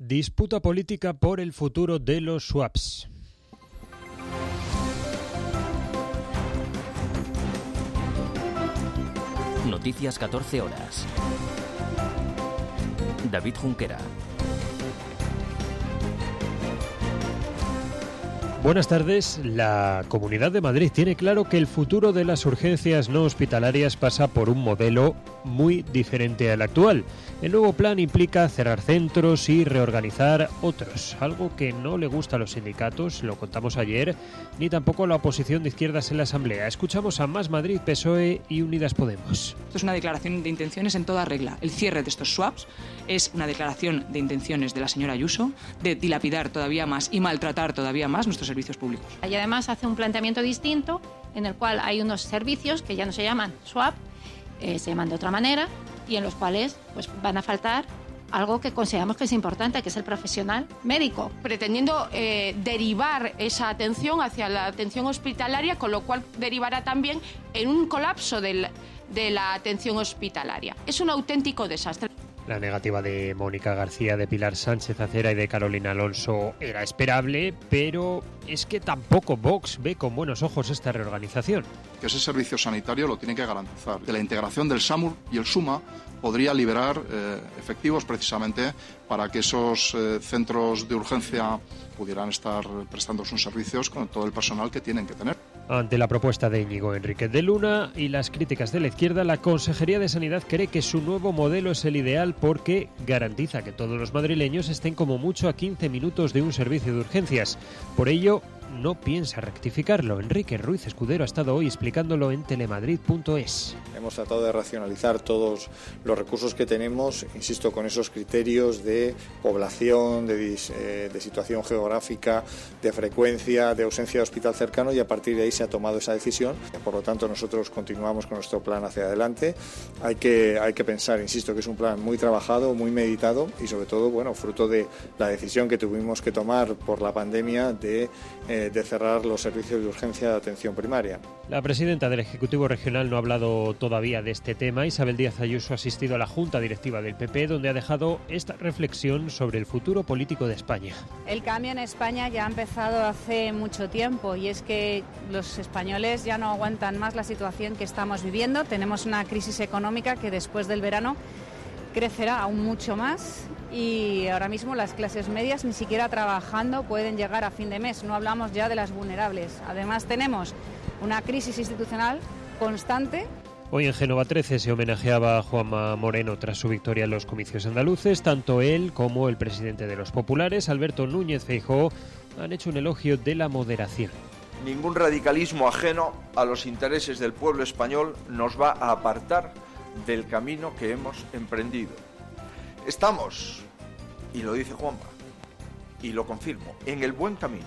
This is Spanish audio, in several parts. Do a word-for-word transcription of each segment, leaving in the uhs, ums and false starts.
Disputa política por el futuro de los swaps. Noticias catorce horas. David Junquera. Buenas tardes. La Comunidad de Madrid tiene claro que el futuro de las urgencias no hospitalarias pasa por un modelo muy diferente al actual. El nuevo plan implica cerrar centros y reorganizar otros, algo que no le gusta a los sindicatos, lo contamos ayer, ni tampoco a la oposición de izquierdas en la Asamblea. Escuchamos a Más Madrid, P S O E y Unidas Podemos. Esto es una declaración de intenciones en toda regla. El cierre de estos swaps es una declaración de intenciones de la señora Ayuso de dilapidar todavía más y maltratar todavía más nuestros servicios públicos. Y además hace un planteamiento distinto en el cual hay unos servicios que ya no se llaman swap, eh, se llaman de otra manera, y en los cuales pues, van a faltar algo que consideramos que es importante, que es el profesional médico. Pretendiendo eh, derivar esa atención hacia la atención hospitalaria, con lo cual derivará también en un colapso del, de la atención hospitalaria. Es un auténtico desastre. La negativa de Mónica García, de Pilar Sánchez Acera y de Carolina Alonso era esperable, pero es que tampoco Vox ve con buenos ojos esta reorganización. Que ese servicio sanitario lo tiene que garantizar. Que la integración del SAMUR y el SUMA podría liberar eh, efectivos precisamente para que esos eh, centros de urgencia pudieran estar prestando sus servicios con todo el personal que tienen que tener. Ante la propuesta de Íñigo Enríquez de Luna y las críticas de la izquierda, la Consejería de Sanidad cree que su nuevo modelo es el ideal porque garantiza que todos los madrileños estén como mucho a quince minutos de un servicio de urgencias. Por ello, no piensa rectificarlo. Enrique Ruiz Escudero ha estado hoy explicándolo en telemadrid punto es. Hemos tratado de racionalizar todos los recursos que tenemos, insisto, con esos criterios de población, de, eh, de situación geográfica, de frecuencia, de ausencia de hospital cercano, y a partir de ahí se ha tomado esa decisión. Por lo tanto, nosotros continuamos con nuestro plan hacia adelante. Hay que, hay que pensar, insisto, que es un plan muy trabajado, muy meditado y sobre todo, bueno, fruto de la decisión que tuvimos que tomar por la pandemia de eh, de cerrar los servicios de urgencia de atención primaria. La presidenta del Ejecutivo Regional no ha hablado todavía de este tema. Isabel Díaz Ayuso ha asistido a la Junta Directiva del P P, donde ha dejado esta reflexión sobre el futuro político de España. El cambio en España ya ha empezado hace mucho tiempo y es que los españoles ya no aguantan más la situación que estamos viviendo. Tenemos una crisis económica que después del verano crecerá aún mucho más y ahora mismo las clases medias ni siquiera trabajando pueden llegar a fin de mes. No hablamos ya de las vulnerables. Además tenemos una crisis institucional constante. Hoy en Génova trece se homenajeaba a Juanma Moreno tras su victoria en los comicios andaluces. Tanto él como el presidente de los populares, Alberto Núñez Feijóo, han hecho un elogio de la moderación. Ningún radicalismo ajeno a los intereses del pueblo español nos va a apartar del camino que hemos emprendido. Estamos, y lo dice Juanma, y lo confirmo, en el buen camino.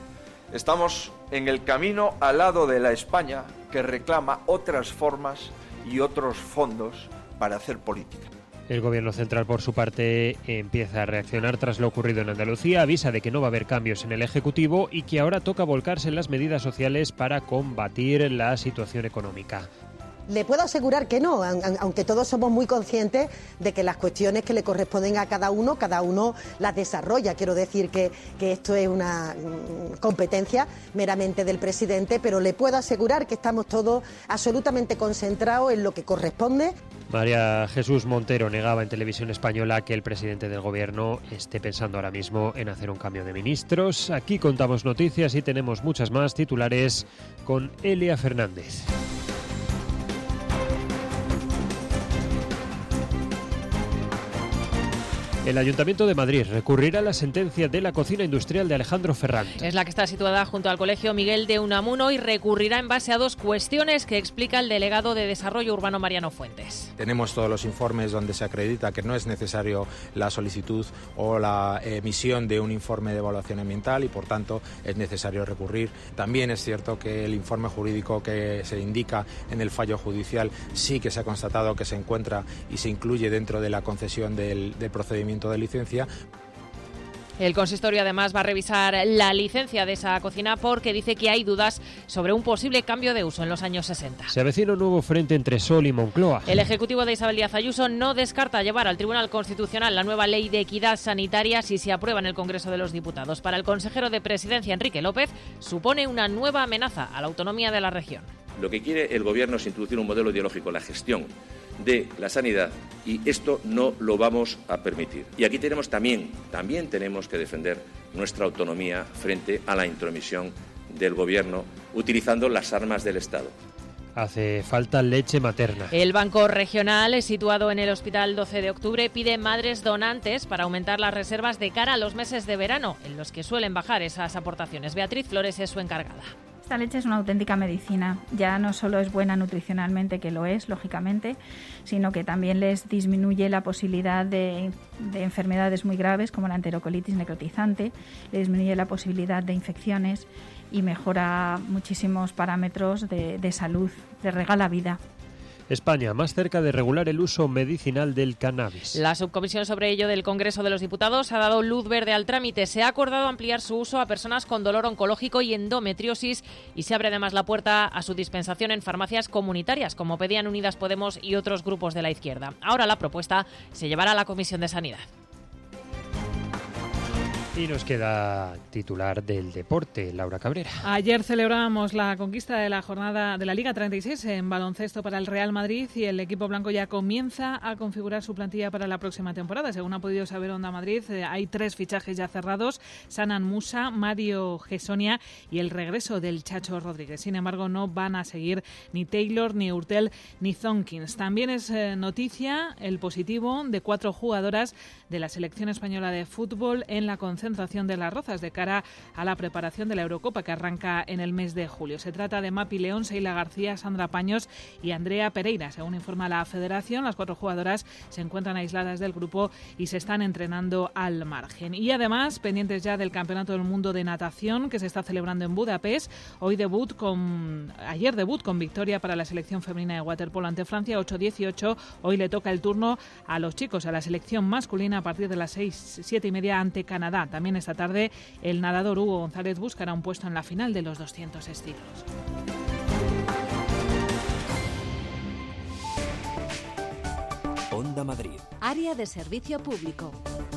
Estamos en el camino al lado de la España que reclama otras formas y otros fondos para hacer política. El Gobierno central, por su parte, empieza a reaccionar tras lo ocurrido en Andalucía, avisa de que no va a haber cambios en el Ejecutivo y que ahora toca volcarse en las medidas sociales para combatir la situación económica. Le puedo asegurar que no, aunque todos somos muy conscientes de que las cuestiones que le corresponden a cada uno, cada uno las desarrolla. Quiero decir que, que esto es una competencia meramente del presidente, pero le puedo asegurar que estamos todos absolutamente concentrados en lo que corresponde. María Jesús Montero negaba en Televisión Española que el presidente del Gobierno esté pensando ahora mismo en hacer un cambio de ministros. Aquí contamos noticias y tenemos muchas más titulares con Elia Fernández. El Ayuntamiento de Madrid recurrirá a la sentencia de la cocina industrial de Alejandro Ferrand. Es la que está situada junto al Colegio Miguel de Unamuno y recurrirá en base a dos cuestiones que explica el delegado de Desarrollo Urbano Mariano Fuentes. Tenemos todos los informes donde se acredita que no es necesario la solicitud o la emisión de un informe de evaluación ambiental y por tanto es necesario recurrir. También es cierto que el informe jurídico que se indica en el fallo judicial sí que se ha constatado que se encuentra y se incluye dentro de la concesión del, del procedimiento de licencia. El consistorio además va a revisar la licencia de esa cocina porque dice que hay dudas sobre un posible cambio de uso en los años sesenta. Se avecina un nuevo frente entre Sol y Moncloa. El ejecutivo de Isabel Díaz Ayuso no descarta llevar al Tribunal Constitucional la nueva ley de equidad sanitaria si se aprueba en el Congreso de los Diputados. Para el consejero de Presidencia, Enrique López, supone una nueva amenaza a la autonomía de la región. Lo que quiere el Gobierno es introducir un modelo ideológico, la gestión de la sanidad, y esto no lo vamos a permitir. Y aquí tenemos también, también tenemos que defender nuestra autonomía frente a la intromisión del Gobierno utilizando las armas del Estado. Hace falta leche materna. El Banco Regional, situado en el Hospital doce de octubre, pide madres donantes para aumentar las reservas de cara a los meses de verano, en los que suelen bajar esas aportaciones. Beatriz Flores es su encargada. Esta leche es una auténtica medicina. Ya no solo es buena nutricionalmente, que lo es, lógicamente, sino que también les disminuye la posibilidad de, de enfermedades muy graves como la enterocolitis necrotizante, le disminuye la posibilidad de infecciones y mejora muchísimos parámetros de, de salud, le regala vida. España, más cerca de regular el uso medicinal del cannabis. La subcomisión sobre ello del Congreso de los Diputados ha dado luz verde al trámite. Se ha acordado ampliar su uso a personas con dolor oncológico y endometriosis y se abre además la puerta a su dispensación en farmacias comunitarias, como pedían Unidas Podemos y otros grupos de la izquierda. Ahora la propuesta se llevará a la Comisión de Sanidad. Y nos queda titular del deporte, Laura Cabrera. Ayer celebramos la conquista de la jornada de la Liga treinta y seis en baloncesto para el Real Madrid y el equipo blanco ya comienza a configurar su plantilla para la próxima temporada. Según ha podido saber Onda Madrid, eh, hay tres fichajes ya cerrados: Sanan Musa, Mario Gessonia y el regreso del Chacho Rodríguez. Sin embargo, no van a seguir ni Taylor, ni Hurtel, ni Zonkins. También es eh, noticia el positivo de cuatro jugadoras de la selección española de fútbol en la concentración de Las Rozas de cara a la preparación de la Eurocopa que arranca en el mes de julio. Se trata de Mapi León, Seila García, Sandra Paños y Andrea Pereira. Según informa la Federación, las cuatro jugadoras se encuentran aisladas del grupo y se están entrenando al margen. Y además, pendientes ya del Campeonato del Mundo de Natación que se está celebrando en Budapest. Hoy debut con, ayer debut con victoria para la selección femenina de waterpolo ante Francia, ocho dieciocho. Hoy le toca el turno a los chicos, a la selección masculina a partir de las seis, siete y media ante Canadá. También esta tarde el nadador Hugo González buscará un puesto en la final de los doscientos estilos. Onda Madrid. Área de servicio público.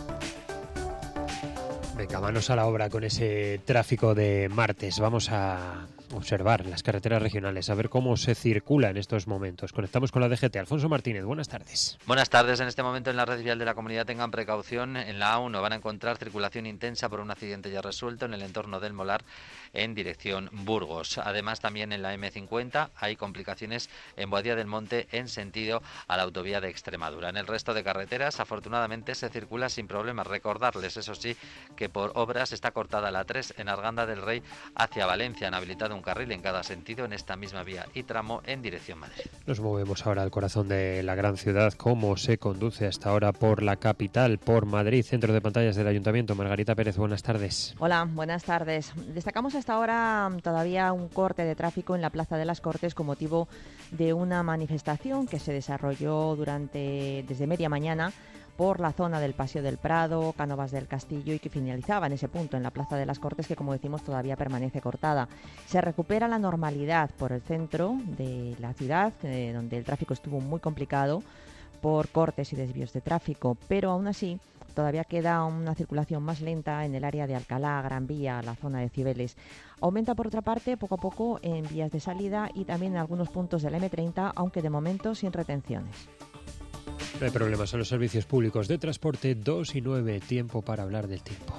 Venga, manos a la obra con ese tráfico de martes. Vamos a observar las carreteras regionales, a ver cómo se circula en estos momentos. Conectamos con la D G T. Alfonso Martínez, buenas tardes. Buenas tardes. En este momento en la red vial de la comunidad tengan precaución. En la A uno van a encontrar circulación intensa por un accidente ya resuelto en el entorno del Molar en dirección Burgos. Además, también en la eme cincuenta hay complicaciones en Boadilla del Monte en sentido a la autovía de Extremadura. En el resto de carreteras, afortunadamente, se circula sin problemas. Recordarles, eso sí, que por obras está cortada la tres en Arganda del Rey hacia Valencia. Han habilitado un carril en cada sentido en esta misma vía y tramo en dirección Madrid. Nos movemos ahora al corazón de la gran ciudad. ¿Cómo se conduce hasta ahora por la capital, por Madrid? Centro de pantallas del Ayuntamiento. Margarita Pérez, buenas tardes. Hola, buenas tardes. Destacamos hasta ahora todavía un corte de tráfico en la Plaza de las Cortes con motivo de una manifestación que se desarrolló durante desde media mañana por la zona del Paseo del Prado, Cánovas del Castillo y que finalizaba en ese punto en la Plaza de las Cortes que, como decimos, todavía permanece cortada. Se recupera la normalidad por el centro de la ciudad, eh, donde el tráfico estuvo muy complicado por cortes y desvíos de tráfico, pero aún así todavía queda una circulación más lenta en el área de Alcalá, Gran Vía, la zona de Cibeles. Aumenta por otra parte poco a poco en vías de salida y también en algunos puntos de la eme treinta, aunque de momento sin retenciones. No hay problemas en los servicios públicos de transporte. Dos y nueve, tiempo para hablar del tiempo.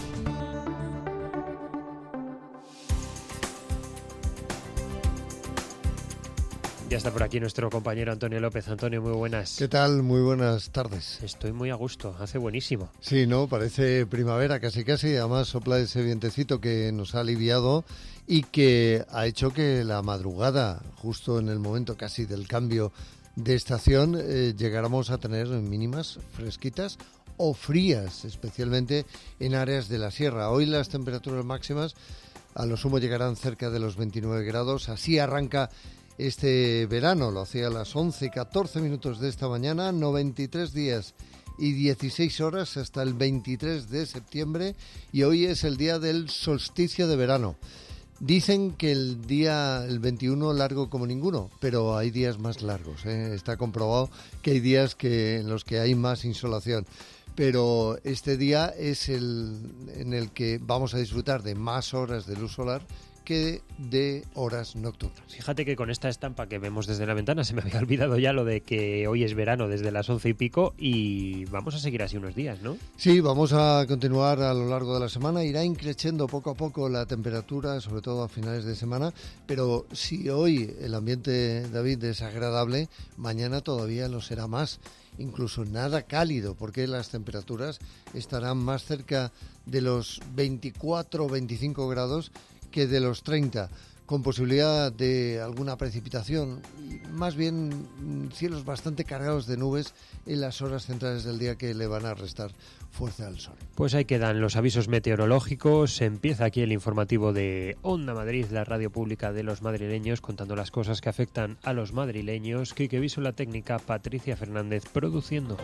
Ya está por aquí nuestro compañero Antonio López. Antonio, muy buenas. ¿Qué tal? Muy buenas tardes. Estoy muy a gusto, hace buenísimo. Sí, ¿no? Parece primavera casi casi. Además sopla ese vientecito que nos ha aliviado y que ha hecho que la madrugada, justo en el momento casi del cambio de estación, eh, llegáramos a tener mínimas fresquitas o frías, especialmente en áreas de la sierra. Hoy las temperaturas máximas a lo sumo llegarán cerca de los veintinueve grados. Así arranca este verano. Lo hacía a las once y catorce minutos de esta mañana, noventa y tres días y dieciséis horas hasta el veintitrés de septiembre, y hoy es el día del solsticio de verano. Dicen que el día el veintiuno largo como ninguno, pero hay días más largos, ¿eh? Está comprobado que hay días que en los que hay más insolación. Pero este día es el en el que vamos a disfrutar de más horas de luz solar que de horas nocturnas. Fíjate que con esta estampa que vemos desde la ventana se me había olvidado ya lo de que hoy es verano desde las once y pico, y vamos a seguir así unos días, ¿no? Sí, vamos a continuar a lo largo de la semana. Irá increciendo poco a poco la temperatura, sobre todo a finales de semana, pero si hoy el ambiente, David, es agradable, mañana todavía lo será más. Incluso nada cálido, porque las temperaturas estarán más cerca de los veinticuatro o veinticinco grados que de los treinta, con posibilidad de alguna precipitación, y más bien cielos bastante cargados de nubes en las horas centrales del día que le van a restar fuerza al sol. Pues ahí quedan los avisos meteorológicos. Empieza aquí el informativo de Onda Madrid, la radio pública de los madrileños, contando las cosas que afectan a los madrileños. Quique Viso, la técnica, Patricia Fernández produciendo.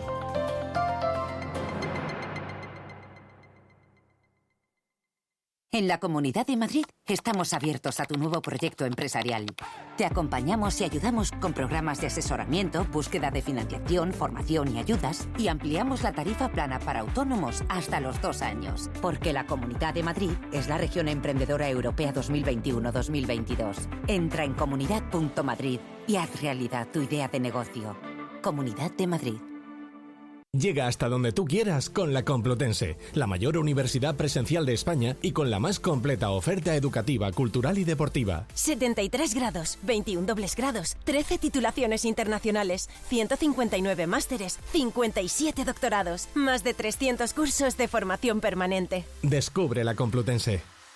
En la Comunidad de Madrid estamos abiertos a tu nuevo proyecto empresarial. Te acompañamos y ayudamos con programas de asesoramiento, búsqueda de financiación, formación y ayudas, y ampliamos la tarifa plana para autónomos hasta los dos años. Porque la Comunidad de Madrid es la región emprendedora europea dos mil veintiuno dos mil veintidós. Entra en comunidad punto madrid y haz realidad tu idea de negocio. Comunidad de Madrid. Llega hasta donde tú quieras con la Complutense, la mayor universidad presencial de España y con la más completa oferta educativa, cultural y deportiva. setenta y tres grados, veintiún dobles grados, trece titulaciones internacionales, ciento cincuenta y nueve másteres, cincuenta y siete doctorados, más de trescientos cursos de formación permanente. Descubre la Complutense.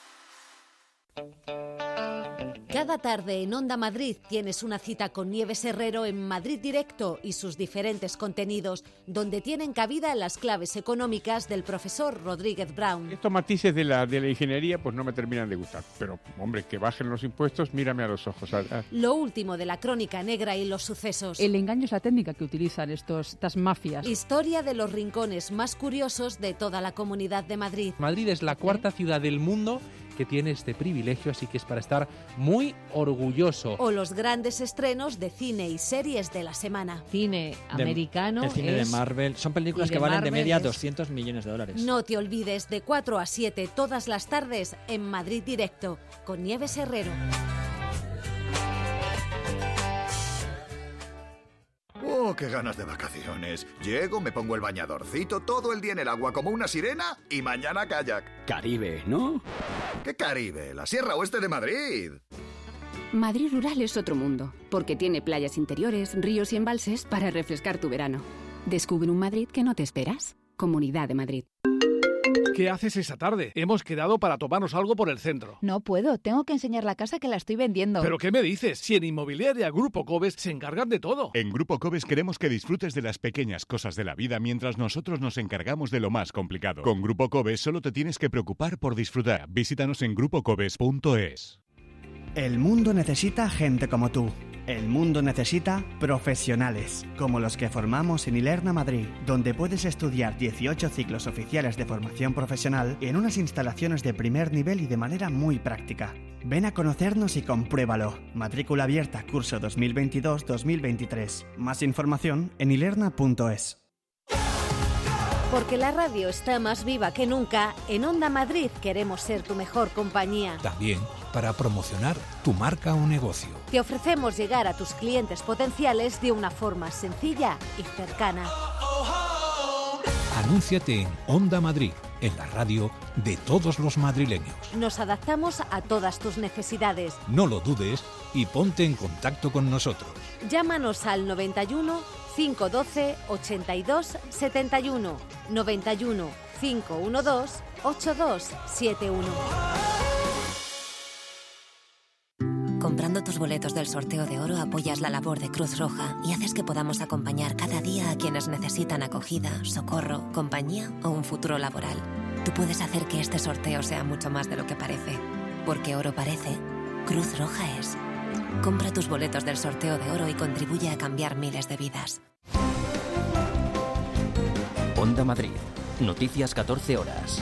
Cada tarde en Onda Madrid tienes una cita con Nieves Herrero en Madrid Directo y sus diferentes contenidos, donde tienen cabida las claves económicas del profesor Rodríguez Brown. Estos matices de la, de la ingeniería pues no me terminan de gustar, pero hombre, que bajen los impuestos, mírame a los ojos. Lo último de la crónica negra y los sucesos. El engaño es la técnica que utilizan estos, estas mafias. Historia de los rincones más curiosos de toda la Comunidad de Madrid. Madrid es la cuarta ciudad del mundo que tiene este privilegio, así que es para estar muy orgulloso. O los grandes estrenos de cine y series de la semana. Cine americano. El cine es... de Marvel. Son películas que valen Marvel de media es... doscientos millones de dólares. No te olvides, de cuatro a siete todas las tardes en Madrid Directo, con Nieves Herrero. ¡Oh, qué ganas de vacaciones! Llego, me pongo el bañadorcito, todo el día en el agua como una sirena y mañana kayak. Caribe, ¿no? ¿Qué Caribe? La Sierra Oeste de Madrid. Madrid rural es otro mundo, porque tiene playas interiores, ríos y embalses para refrescar tu verano. Descubre un Madrid que no te esperas. Comunidad de Madrid. ¿Qué haces esa tarde? Hemos quedado para tomarnos algo por el centro. No puedo, tengo que enseñar la casa que la estoy vendiendo. ¿Pero qué me dices? Si en Inmobiliaria Grupo Cobes se encargan de todo. En Grupo Cobes queremos que disfrutes de las pequeñas cosas de la vida mientras nosotros nos encargamos de lo más complicado. Con Grupo Cobes solo te tienes que preocupar por disfrutar. Visítanos en grupo cobes punto es. El mundo necesita gente como tú. El mundo necesita profesionales, como los que formamos en Ilerna Madrid, donde puedes estudiar dieciocho ciclos oficiales de formación profesional en unas instalaciones de primer nivel y de manera muy práctica. Ven a conocernos y compruébalo. Matrícula abierta curso dos mil veintidós dos mil veintitrés. Más información en ilerna punto es. Porque la radio está más viva que nunca, en Onda Madrid queremos ser tu mejor compañía. También para promocionar tu marca o negocio. Te ofrecemos llegar a tus clientes potenciales de una forma sencilla y cercana. Anúnciate en Onda Madrid, en la radio de todos los madrileños. Nos adaptamos a todas tus necesidades. No lo dudes y ponte en contacto con nosotros. Llámanos al noventa y uno, cinco doce, ochenta y dos, setenta y uno, noventa y uno, cinco doce, ochenta y dos setenta y uno. Comprando tus boletos del sorteo de oro apoyas la labor de Cruz Roja y haces que podamos acompañar cada día a quienes necesitan acogida, socorro, compañía o un futuro laboral. Tú puedes hacer que este sorteo sea mucho más de lo que parece. Porque oro parece, Cruz Roja es. Compra tus boletos del sorteo de oro y contribuye a cambiar miles de vidas. Onda Madrid. Noticias catorce horas.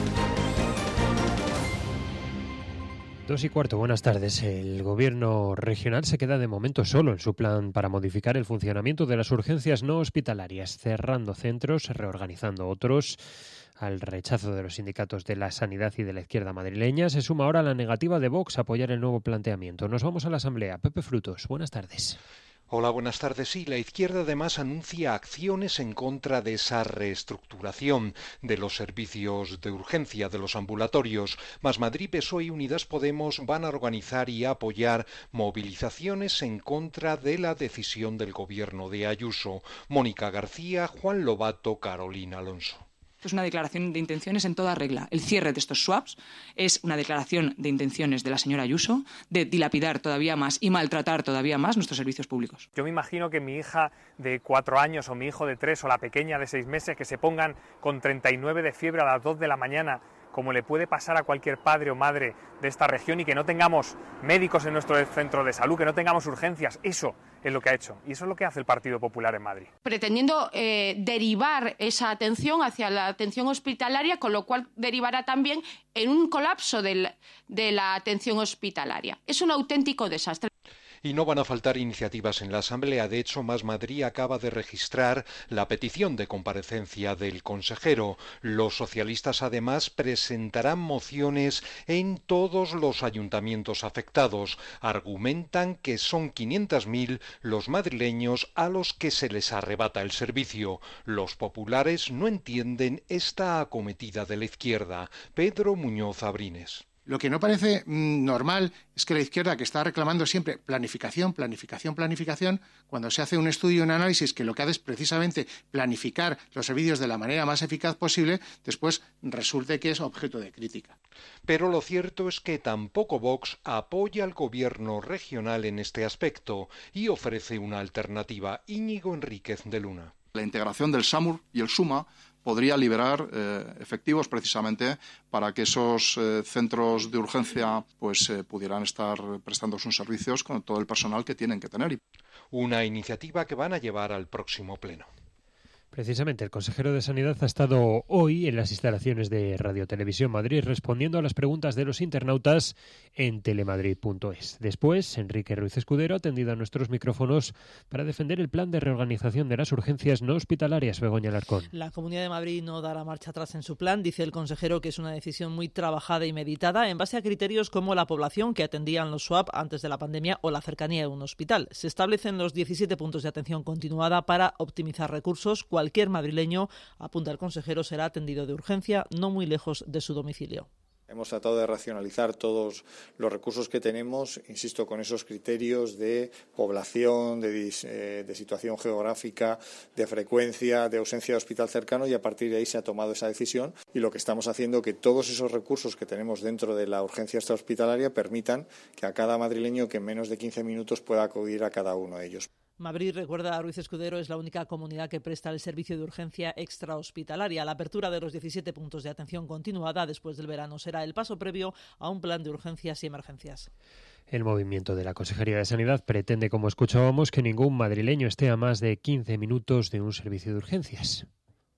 Dos y cuarto, buenas tardes. El gobierno regional se queda de momento solo en su plan para modificar el funcionamiento de las urgencias no hospitalarias, cerrando centros, reorganizando otros. Al rechazo de los sindicatos de la sanidad y de la izquierda madrileña se suma ahora la negativa de Vox a apoyar el nuevo planteamiento. Nos vamos a la Asamblea. Pepe Frutos, buenas tardes. Hola, buenas tardes. Sí, la izquierda además anuncia acciones en contra de esa reestructuración de los servicios de urgencia, de los ambulatorios. Más Madrid, P S O E y Unidas Podemos van a organizar y apoyar movilizaciones en contra de la decisión del gobierno de Ayuso. Mónica García, Juan Lobato, Carolina Alonso. Es una declaración de intenciones en toda regla. El cierre de estos swaps es una declaración de intenciones de la señora Ayuso de dilapidar todavía más y maltratar todavía más nuestros servicios públicos. Yo me imagino que mi hija de cuatro años o mi hijo de tres o la pequeña de seis meses que se pongan con treinta y nueve de fiebre a las dos de la mañana, como le puede pasar a cualquier padre o madre de esta región, y que no tengamos médicos en nuestro centro de salud, que no tengamos urgencias. Eso es lo que ha hecho y eso es lo que hace el Partido Popular en Madrid. Pretendiendo eh, derivar esa atención hacia la atención hospitalaria, con lo cual derivará también en un colapso del, de la atención hospitalaria. Es un auténtico desastre. Y no van a faltar iniciativas en la Asamblea. De hecho, Más Madrid acaba de registrar la petición de comparecencia del consejero. Los socialistas, además, presentarán mociones en todos los ayuntamientos afectados. Argumentan que son quinientos mil los madrileños a los que se les arrebata el servicio. Los populares no entienden esta acometida de la izquierda. Pedro Muñoz Abrines. Lo que no parece mmm, normal es que la izquierda, que está reclamando siempre planificación, planificación, planificación, cuando se hace un estudio, un análisis que lo que hace es precisamente planificar los servicios de la manera más eficaz posible, después resulte que es objeto de crítica. Pero lo cierto es que tampoco Vox apoya al gobierno regional en este aspecto y ofrece una alternativa. Íñigo Enríquez de Luna. La integración del SAMUR y el SUMA podría liberar eh, efectivos precisamente para que esos eh, centros de urgencia pues eh, pudieran estar prestando sus servicios con todo el personal que tienen que tener. Una iniciativa que van a llevar al próximo pleno. Precisamente, el consejero de Sanidad ha estado hoy en las instalaciones de Radio Televisión Madrid respondiendo a las preguntas de los internautas en telemadrid punto es. Después, Enrique Ruiz Escudero ha atendido a nuestros micrófonos para defender el plan de reorganización de las urgencias no hospitalarias. Begoña Alarcón. La Comunidad de Madrid no dará marcha atrás en su plan. Dice el consejero que es una decisión muy trabajada y meditada en base a criterios como la población que atendían los swap antes de la pandemia o la cercanía de un hospital. Se establecen los diecisiete puntos de atención continuada para optimizar recursos. Cualquier madrileño, apunta el consejero, será atendido de urgencia no muy lejos de su domicilio. Hemos tratado de racionalizar todos los recursos que tenemos, insisto, con esos criterios de población, de, eh, de situación geográfica, de frecuencia, de ausencia de hospital cercano, y a partir de ahí se ha tomado esa decisión. Y lo que estamos haciendo es que todos esos recursos que tenemos dentro de la urgencia extrahospitalaria permitan que a cada madrileño que en menos de quince minutos pueda acudir a cada uno de ellos. Madrid, recuerda a Ruiz Escudero, es la única comunidad que presta el servicio de urgencia extrahospitalaria. La apertura de los diecisiete puntos de atención continuada después del verano será el paso previo a un plan de urgencias y emergencias. El movimiento de la Consejería de Sanidad pretende, como escuchábamos, que ningún madrileño esté a más de quince minutos de un servicio de urgencias.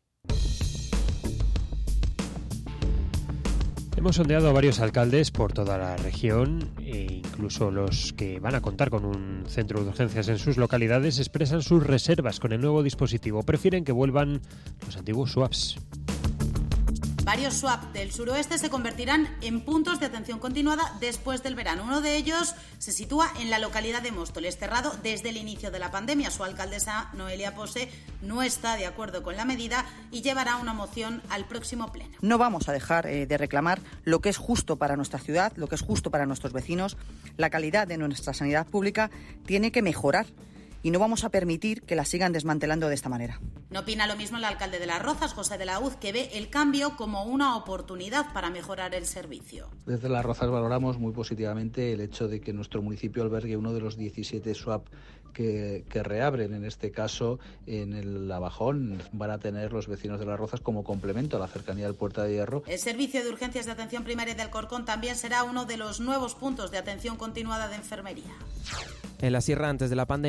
Hemos sondeado a varios alcaldes por toda la región e incluso los que van a contar con un centro de urgencias en sus localidades expresan sus reservas con el nuevo dispositivo. Prefieren que vuelvan los antiguos swaps. Varios swap del suroeste se convertirán en puntos de atención continuada después del verano. Uno de ellos se sitúa en la localidad de Móstoles, cerrado desde el inicio de la pandemia. Su alcaldesa, Noelia Pose, no está de acuerdo con la medida y llevará una moción al próximo pleno. No vamos a dejar eh, de reclamar lo que es justo para nuestra ciudad, lo que es justo para nuestros vecinos. La calidad de nuestra sanidad pública tiene que mejorar y no vamos a permitir que la sigan desmantelando de esta manera. No opina lo mismo el alcalde de Las Rozas, José de la Hoz, que ve el cambio como una oportunidad para mejorar el servicio. Desde Las Rozas valoramos muy positivamente el hecho de que nuestro municipio albergue uno de los diecisiete swap que, que reabren. En este caso, en el Abajón van a tener los vecinos de Las Rozas como complemento a la cercanía del Puerta de Hierro. El servicio de urgencias de atención primaria de Alcorcón también será uno de los nuevos puntos de atención continuada de enfermería. En la Sierra, antes de la pandemia, contaba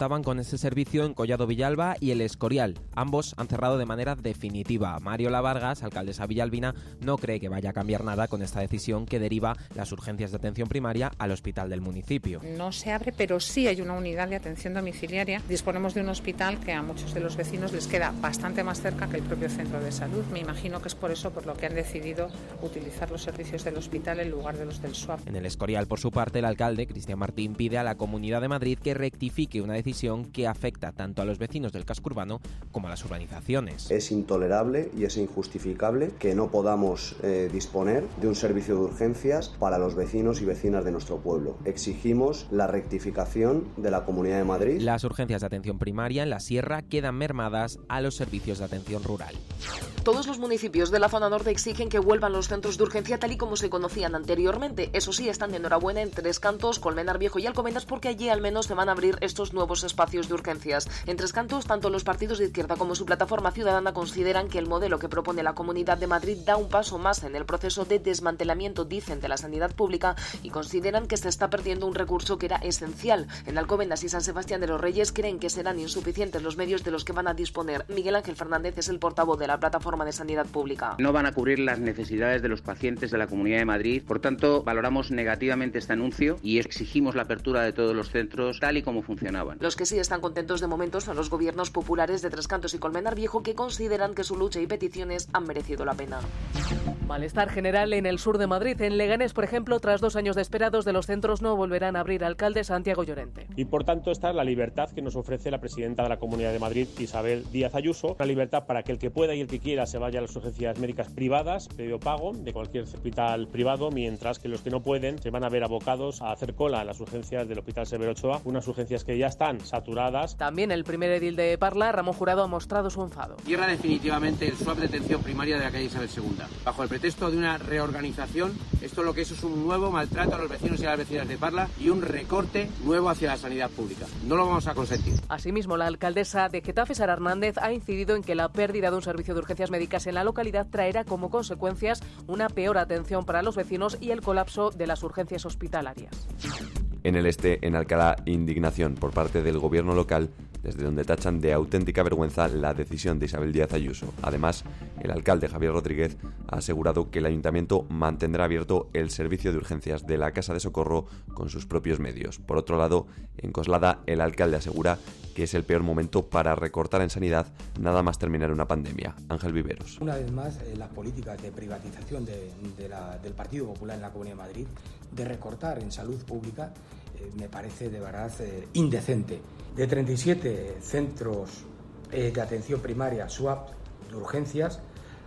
contaban con ese servicio en Collado Villalba y El Escorial. Ambos han cerrado de manera definitiva. Mariola Vargas, alcaldesa villalbina, no cree que vaya a cambiar nada con esta decisión que deriva las urgencias de atención primaria al hospital del municipio. No se abre, pero sí hay una unidad de atención domiciliaria. Disponemos de un hospital que a muchos de los vecinos les queda bastante más cerca que el propio centro de salud. Me imagino que es por eso por lo que han decidido utilizar los servicios del hospital en lugar de los del swap. En El Escorial, por su parte, el alcalde, Cristian Martín, pide a la Comunidad de Madrid que rectifique una decisión que afecta tanto a los vecinos del casco urbano como a las urbanizaciones. Es intolerable y es injustificable que no podamos eh, disponer de un servicio de urgencias para los vecinos y vecinas de nuestro pueblo. Exigimos la rectificación de la Comunidad de Madrid. Las urgencias de atención primaria en la sierra quedan mermadas a los servicios de atención rural. Todos los municipios de la zona norte exigen que vuelvan los centros de urgencia tal y como se conocían anteriormente. Eso sí, están de enhorabuena en Tres Cantos, Colmenar Viejo y Alcobendas porque allí al menos se van a abrir estos nuevos espacios de urgencias. En Tres Cantos, tanto los partidos de izquierda como su plataforma ciudadana consideran que el modelo que propone la Comunidad de Madrid da un paso más en el proceso de desmantelamiento, dicen, de la sanidad pública y consideran que se está perdiendo un recurso que era esencial. En Alcobendas y San Sebastián de los Reyes creen que serán insuficientes los medios de los que van a disponer. Miguel Ángel Fernández es el portavoz de la plataforma de sanidad pública. No van a cubrir las necesidades de los pacientes de la Comunidad de Madrid. Por tanto, valoramos negativamente este anuncio y exigimos la apertura de todos los centros tal y como funcionaban. Los que sí están contentos de momento son los gobiernos populares de Tres Cantos y Colmenar Viejo que consideran que su lucha y peticiones han merecido la pena. Malestar general en el sur de Madrid. En Leganés, por ejemplo, tras dos años de esperados de los centros no volverán a abrir. Alcalde Santiago Llorente. Y por tanto esta es la libertad que nos ofrece la presidenta de la Comunidad de Madrid, Isabel Díaz Ayuso. La libertad para que el que pueda y el que quiera se vaya a las urgencias médicas privadas, previo pago, de cualquier hospital privado, mientras que los que no pueden se van a ver abocados a hacer cola en las urgencias del Hospital Severo Ochoa, unas urgencias que ya están saturadas. También el primer edil de Parla, Ramón Jurado, ha mostrado su enfado. Cierra definitivamente el swap de atención primaria de la calle Isabel segunda. Bajo el pretexto de una reorganización, esto lo que es es un nuevo maltrato a los vecinos y a las vecinas de Parla y un recorte nuevo hacia la sanidad pública. No lo vamos a consentir. Asimismo, la alcaldesa de Getafe, Sara Hernández, ha incidido en que la pérdida de un servicio de urgencias médicas en la localidad traerá como consecuencias una peor atención para los vecinos y el colapso de las urgencias hospitalarias. En el este, en Alcalá, indignación por parte del gobierno local, desde donde tachan de auténtica vergüenza la decisión de Isabel Díaz Ayuso. Además, el alcalde Javier Rodríguez ha asegurado que el ayuntamiento mantendrá abierto el servicio de urgencias de la Casa de Socorro con sus propios medios. Por otro lado, en Coslada, el alcalde asegura que es el peor momento para recortar en sanidad nada más terminar una pandemia. Ángel Viveros. Una vez más, eh, las políticas de privatización de, de la, del Partido Popular en la Comunidad de Madrid, de recortar en salud pública, eh, me parece de verdad eh, indecente. De treinta y siete centros eh, de atención primaria, swap, de urgencias,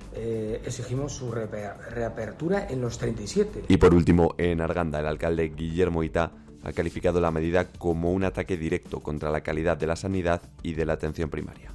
eh, exigimos su reapertura en los treinta y siete. Y por último, en Arganda, el alcalde Guillermo Ita ha calificado la medida como un ataque directo contra la calidad de la sanidad y de la atención primaria.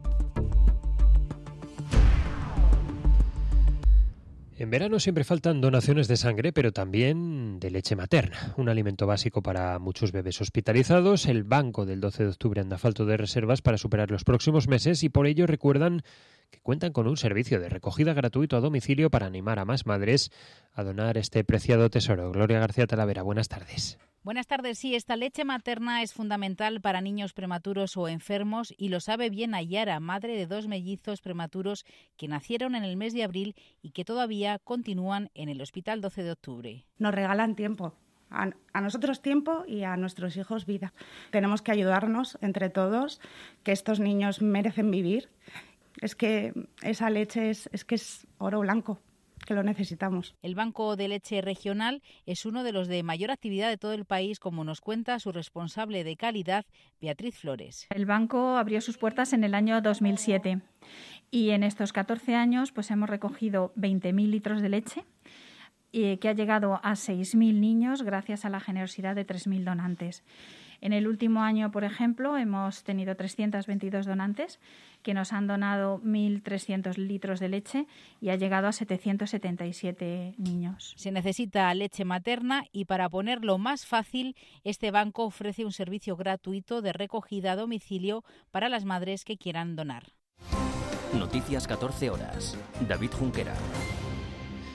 En verano siempre faltan donaciones de sangre, pero también de leche materna, un alimento básico para muchos bebés hospitalizados. El Banco del doce de octubre anda falto de reservas para superar los próximos meses y por ello recuerdan que cuentan con un servicio de recogida gratuito a domicilio para animar a más madres a donar este preciado tesoro. Gloria García Talavera, buenas tardes. Buenas tardes. Sí, esta leche materna es fundamental para niños prematuros o enfermos y lo sabe bien Ayara, madre de dos mellizos prematuros que nacieron en el mes de abril y que todavía continúan en el Hospital doce de octubre. Nos regalan tiempo. A, a nosotros tiempo y a nuestros hijos vida. Tenemos que ayudarnos entre todos, que estos niños merecen vivir. Es que esa leche es, es que es oro blanco, que lo necesitamos. El Banco de Leche Regional es uno de los de mayor actividad de todo el país, como nos cuenta su responsable de calidad, Beatriz Flores. El banco abrió sus puertas en el año dos mil siete y en estos catorce años pues hemos recogido veinte mil litros de leche, y que ha llegado a seis mil niños gracias a la generosidad de tres mil donantes. En el último año, por ejemplo, hemos tenido trescientos veintidós donantes que nos han donado mil trescientos litros de leche y ha llegado a setecientos setenta y siete niños. Se necesita leche materna y para ponerlo más fácil, este banco ofrece un servicio gratuito de recogida a domicilio para las madres que quieran donar. Noticias catorce horas. David Junquera.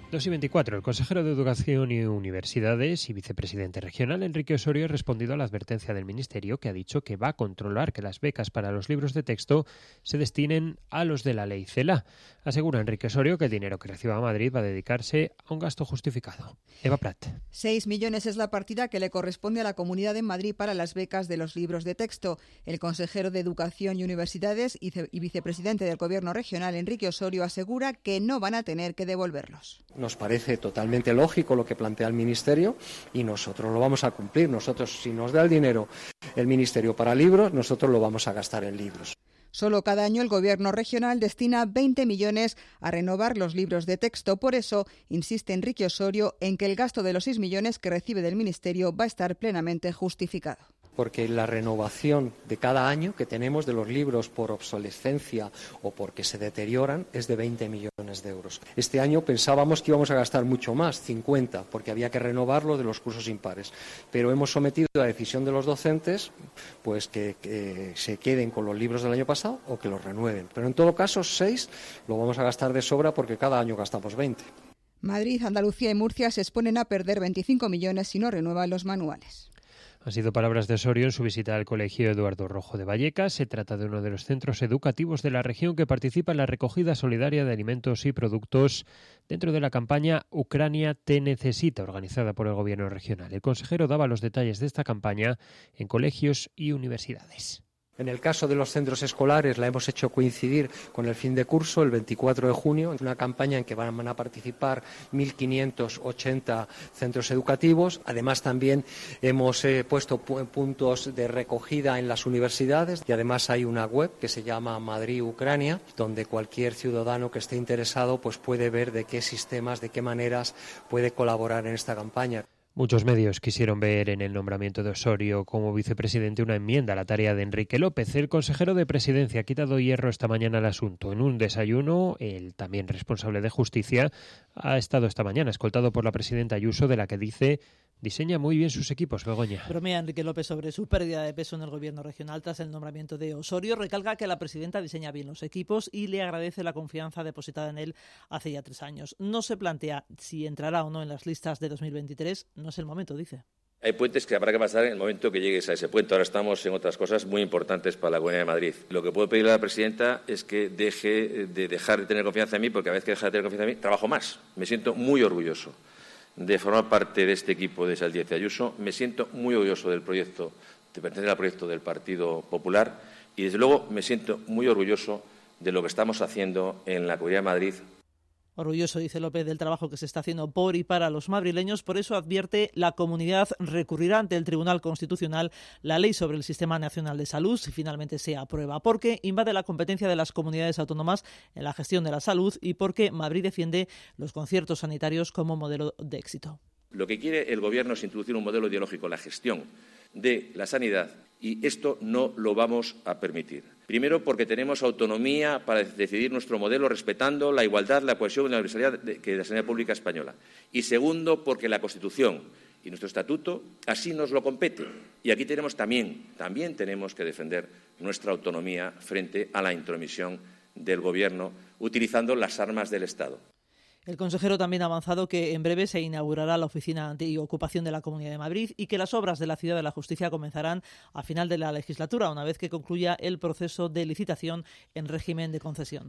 dos y veinticuatro. El consejero de Educación y Universidades y vicepresidente regional, Enrique Osorio, ha respondido a la advertencia del Ministerio, que ha dicho que va a controlar que las becas para los libros de texto se destinen a los de la ley CELA. Asegura Enrique Osorio que el dinero que reciba Madrid va a dedicarse a un gasto justificado. Eva Prat. Seis millones es la partida que le corresponde a la Comunidad de Madrid para las becas de los libros de texto. El consejero de Educación y Universidades y vicepresidente del Gobierno regional, Enrique Osorio, asegura que no van a tener que devolverlos. Nos parece totalmente lógico lo que plantea el Ministerio y nosotros lo vamos a cumplir. Nosotros, si nos da el dinero el Ministerio para libros, nosotros lo vamos a gastar en libros. Solo cada año el Gobierno regional destina veinte millones a renovar los libros de texto. Por eso, insiste Enrique Osorio en que el gasto de los seis millones que recibe del Ministerio va a estar plenamente justificado. Porque la renovación de cada año que tenemos de los libros por obsolescencia o porque se deterioran es de veinte millones de euros. Este año pensábamos que íbamos a gastar mucho más, cincuenta, porque había que renovarlo de los cursos impares. Pero hemos sometido a decisión de los docentes pues que, que se queden con los libros del año pasado o que los renueven. Pero en todo caso, seis lo vamos a gastar de sobra porque cada año gastamos veinte. Madrid, Andalucía y Murcia se exponen a perder veinticinco millones si no renuevan los manuales. Han sido palabras de Osorio en su visita al Colegio Eduardo Rojo de Vallecas. Se trata de uno de los centros educativos de la región que participa en la recogida solidaria de alimentos y productos dentro de la campaña Ucrania te necesita, organizada por el Gobierno regional. El consejero daba los detalles de esta campaña en colegios y universidades. En el caso de los centros escolares la hemos hecho coincidir con el fin de curso, el veinticuatro de junio. Es una campaña en que van a participar mil quinientos ochenta centros educativos. Además también hemos eh, puesto pu- puntos de recogida en las universidades y además hay una web que se llama Madrid Ucrania, donde cualquier ciudadano que esté interesado pues puede ver de qué sistemas, de qué maneras puede colaborar en esta campaña. Muchos medios quisieron ver en el nombramiento de Osorio como vicepresidente una enmienda a la tarea de Enrique López. El consejero de Presidencia ha quitado hierro esta mañana al asunto. En un desayuno, el también responsable de Justicia ha estado esta mañana escoltado por la presidenta Ayuso, de la que dice diseña muy bien sus equipos. Begoña. Bromea Enrique López sobre su pérdida de peso en el Gobierno regional tras el nombramiento de Osorio. Recalca que la presidenta diseña bien los equipos y le agradece la confianza depositada en él hace ya tres años. No se plantea si entrará o no en las listas de dos mil veintitrés. No es el momento, dice. Hay puentes que habrá que pasar en el momento que llegues a ese puente. Ahora estamos en otras cosas muy importantes para la Comunidad de Madrid. Lo que puedo pedirle a la presidenta es que deje de dejar de tener confianza en mí, porque a veces que deja de tener confianza en mí, trabajo más. Me siento muy orgulloso de formar parte de este equipo de Isabel Díaz Ayuso. Me siento muy orgulloso del proyecto, de pertenecer al proyecto del Partido Popular y, desde luego, me siento muy orgulloso de lo que estamos haciendo en la Comunidad de Madrid. Orgulloso, dice López, del trabajo que se está haciendo por y para los madrileños. Por eso advierte, la comunidad recurrirá ante el Tribunal Constitucional la ley sobre el Sistema Nacional de Salud si finalmente se aprueba, porque invade la competencia de las comunidades autónomas en la gestión de la salud y porque Madrid defiende los conciertos sanitarios como modelo de éxito. Lo que quiere el Gobierno es introducir un modelo ideológico, la gestión de la sanidad, y esto no lo vamos a permitir. Primero, porque tenemos autonomía para decidir nuestro modelo respetando la igualdad, la cohesión y la universalidad de, que de la sanidad pública española. Y segundo, porque la Constitución y nuestro Estatuto así nos lo compete. Y aquí tenemos también, también tenemos que defender nuestra autonomía frente a la intromisión del Gobierno utilizando las armas del Estado. El consejero también ha avanzado que en breve se inaugurará la Oficina Antiocupación de la Comunidad de Madrid y que las obras de la Ciudad de la Justicia comenzarán a final de la legislatura, una vez que concluya el proceso de licitación en régimen de concesión.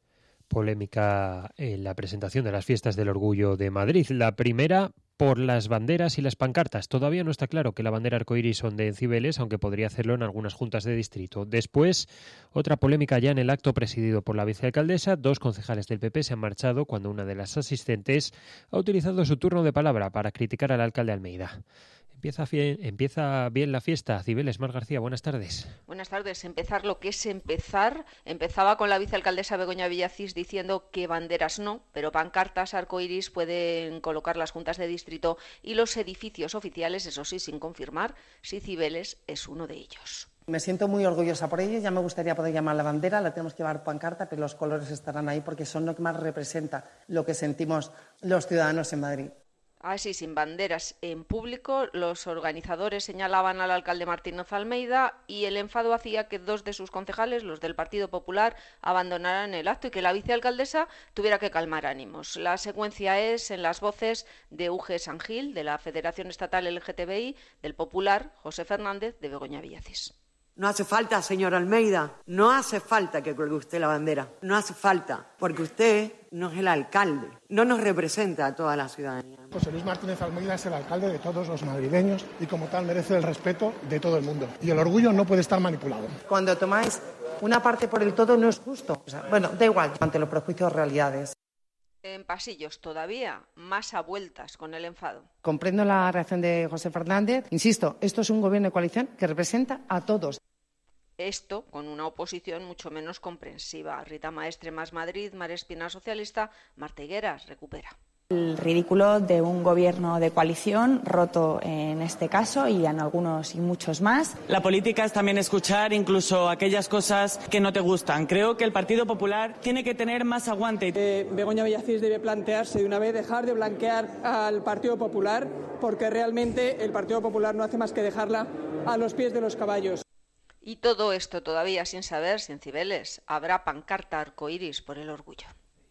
Polémica en la presentación de las Fiestas del Orgullo de Madrid. La primera por las banderas y las pancartas. Todavía no está claro que la bandera arcoíris onde en Cibeles, aunque podría hacerlo en algunas juntas de distrito. Después, otra polémica ya en el acto presidido por la vicealcaldesa. Dos concejales del P P se han marchado cuando una de las asistentes ha utilizado su turno de palabra para criticar al alcalde Almeida. Empieza bien, empieza bien la fiesta. Cibeles, Mar García, buenas tardes. Buenas tardes. Empezar lo que es empezar. Empezaba con la vicealcaldesa Begoña Villacís diciendo que banderas no, pero pancartas arcoíris pueden colocar las juntas de distrito y los edificios oficiales, eso sí, sin confirmar si Cibeles es uno de ellos. Me siento muy orgullosa por ello. Ya me gustaría poder llamar la bandera, la tenemos que llevar pancarta, pero los colores estarán ahí porque son lo que más representa lo que sentimos los ciudadanos en Madrid. Así, sin banderas en público, los organizadores señalaban al alcalde Martínez Almeida y el enfado hacía que dos de sus concejales, los del Partido Popular, abandonaran el acto y que la vicealcaldesa tuviera que calmar ánimos. La secuencia es en las voces de Uge Sangil, de la Federación Estatal L G T B I, del Popular, José Fernández, de Begoña Villacís. No hace falta, señor Almeida, no hace falta que cuelgue usted la bandera, no hace falta, porque usted no es el alcalde, no nos representa a toda la ciudadanía. José Luis Martínez Almeida es el alcalde de todos los madrileños y como tal merece el respeto de todo el mundo. Y el orgullo no puede estar manipulado. Cuando tomáis una parte por el todo no es justo. O sea, bueno, da igual, ante los prejuicios realidades. En pasillos todavía, más a vueltas con el enfado. Comprendo la reacción de José Fernández. Insisto, esto es un gobierno de coalición que representa a todos. Esto con una oposición mucho menos comprensiva. Rita Maestre, Más Madrid, Mar Espina, socialista, Marta Higueras, Recupera. El ridículo de un gobierno de coalición roto en este caso y en algunos y muchos más. La política es también escuchar incluso aquellas cosas que no te gustan. Creo que el Partido Popular tiene que tener más aguante. Eh, Begoña Villacís debe plantearse de una vez dejar de blanquear al Partido Popular porque realmente el Partido Popular no hace más que dejarla a los pies de los caballos. Y todo esto todavía sin saber si en Cibeles habrá pancarta arcoíris por el orgullo.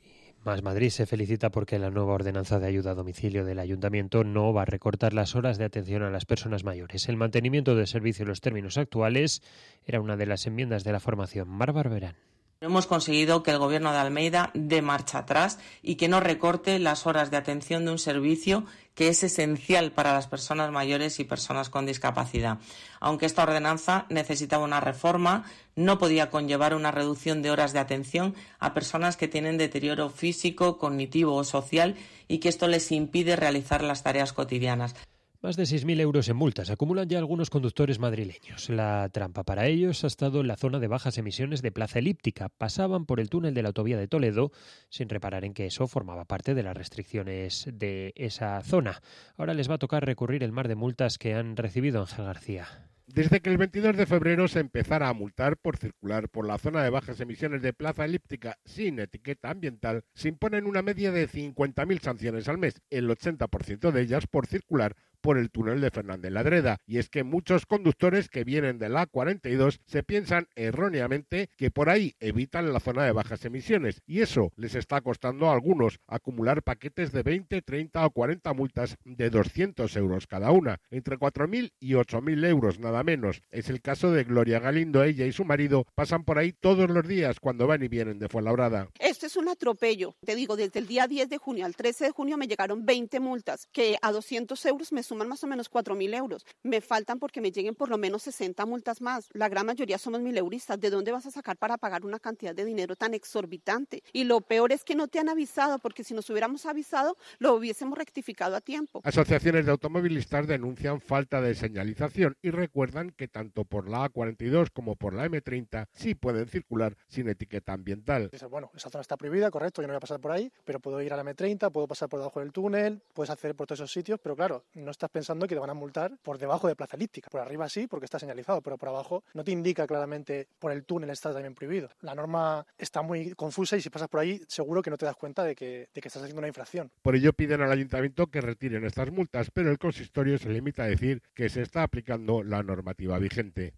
Más Madrid se felicita porque la nueva ordenanza de ayuda a domicilio del ayuntamiento no va a recortar las horas de atención a las personas mayores. El mantenimiento del servicio en los términos actuales era una de las enmiendas de la formación. Mar Barberán. Hemos conseguido que el Gobierno de Almeida dé marcha atrás y que no recorte las horas de atención de un servicio que es esencial para las personas mayores y personas con discapacidad. Aunque esta ordenanza necesitaba una reforma, no podía conllevar una reducción de horas de atención a personas que tienen deterioro físico, cognitivo o social y que esto les impide realizar las tareas cotidianas. Más de seis mil euros en multas acumulan ya algunos conductores madrileños. La trampa para ellos ha estado en la zona de bajas emisiones de Plaza Elíptica. Pasaban por el túnel de la autovía de Toledo sin reparar en que eso formaba parte de las restricciones de esa zona. Ahora les va a tocar recurrir el mar de multas que han recibido, Ángel García. Desde que el veintidós de febrero se empezara a multar por circular por la zona de bajas emisiones de Plaza Elíptica sin etiqueta ambiental, se imponen una media de cincuenta mil sanciones al mes, el ochenta por ciento de ellas por circular por el túnel de Fernández Ladreda. Y es que muchos conductores que vienen de la A cuarenta y dos se piensan erróneamente que por ahí evitan la zona de bajas emisiones y eso les está costando a algunos acumular paquetes de veinte, treinta o cuarenta multas de doscientos euros cada una, entre cuatro mil y ocho mil euros nada menos. Es el caso de Gloria Galindo. Ella y su marido pasan por ahí todos los días cuando van y vienen de Fuenlabrada. Esto es un atropello. Te digo, desde el día diez de junio al trece de junio me llegaron veinte multas, que a doscientos euros me suman más o menos cuatro mil euros. Me faltan porque me lleguen por lo menos sesenta multas más. La gran mayoría somos mileuristas. ¿De dónde vas a sacar para pagar una cantidad de dinero tan exorbitante? Y lo peor es que no te han avisado, porque si nos hubiéramos avisado, lo hubiésemos rectificado a tiempo. Asociaciones de automovilistas denuncian falta de señalización y recuerdan que tanto por la A cuarenta y dos como por la eme treinta sí pueden circular sin etiqueta ambiental. Dices, bueno, esa zona está prohibida, correcto, yo no voy a pasar por ahí, pero puedo ir a la eme treinta, puedo pasar por debajo del túnel, puedes acceder por todos esos sitios, pero claro, no estás pensando que te van a multar por debajo de Plaza Elíptica. Por arriba sí, porque está señalizado, pero por abajo no te indica claramente por el túnel está también prohibido. La norma está muy confusa y si pasas por ahí seguro que no te das cuenta de que, de que estás haciendo una infracción. Por ello piden al ayuntamiento que retiren estas multas, pero el consistorio se limita a decir que se está aplicando la normativa vigente.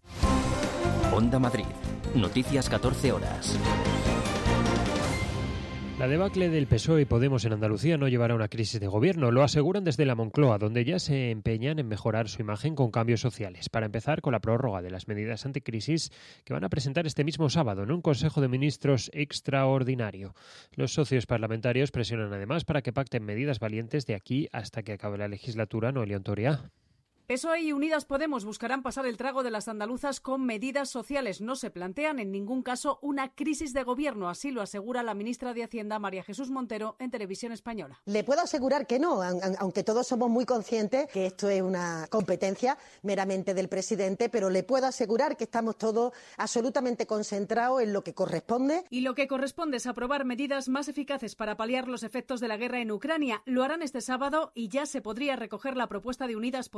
Onda Madrid. Noticias catorce horas. La debacle del P S O E y Podemos en Andalucía no llevará a una crisis de gobierno, lo aseguran desde la Moncloa, donde ya se empeñan en mejorar su imagen con cambios sociales. Para empezar, con la prórroga de las medidas anticrisis que van a presentar este mismo sábado en un Consejo de Ministros extraordinario. Los socios parlamentarios presionan además para que pacten medidas valientes de aquí hasta que acabe la legislatura. Noelia Ontoria. P S O E y Unidas Podemos buscarán pasar el trago de las andaluzas con medidas sociales. No se plantean en ningún caso una crisis de gobierno, así lo asegura la ministra de Hacienda, María Jesús Montero, en Televisión Española. Le puedo asegurar que no, aunque todos somos muy conscientes que esto es una competencia meramente del presidente, pero le puedo asegurar que estamos todos absolutamente concentrados en lo que corresponde. Y lo que corresponde es aprobar medidas más eficaces para paliar los efectos de la guerra en Ucrania. Lo harán este sábado y ya se podría recoger la propuesta de Unidas Podemos de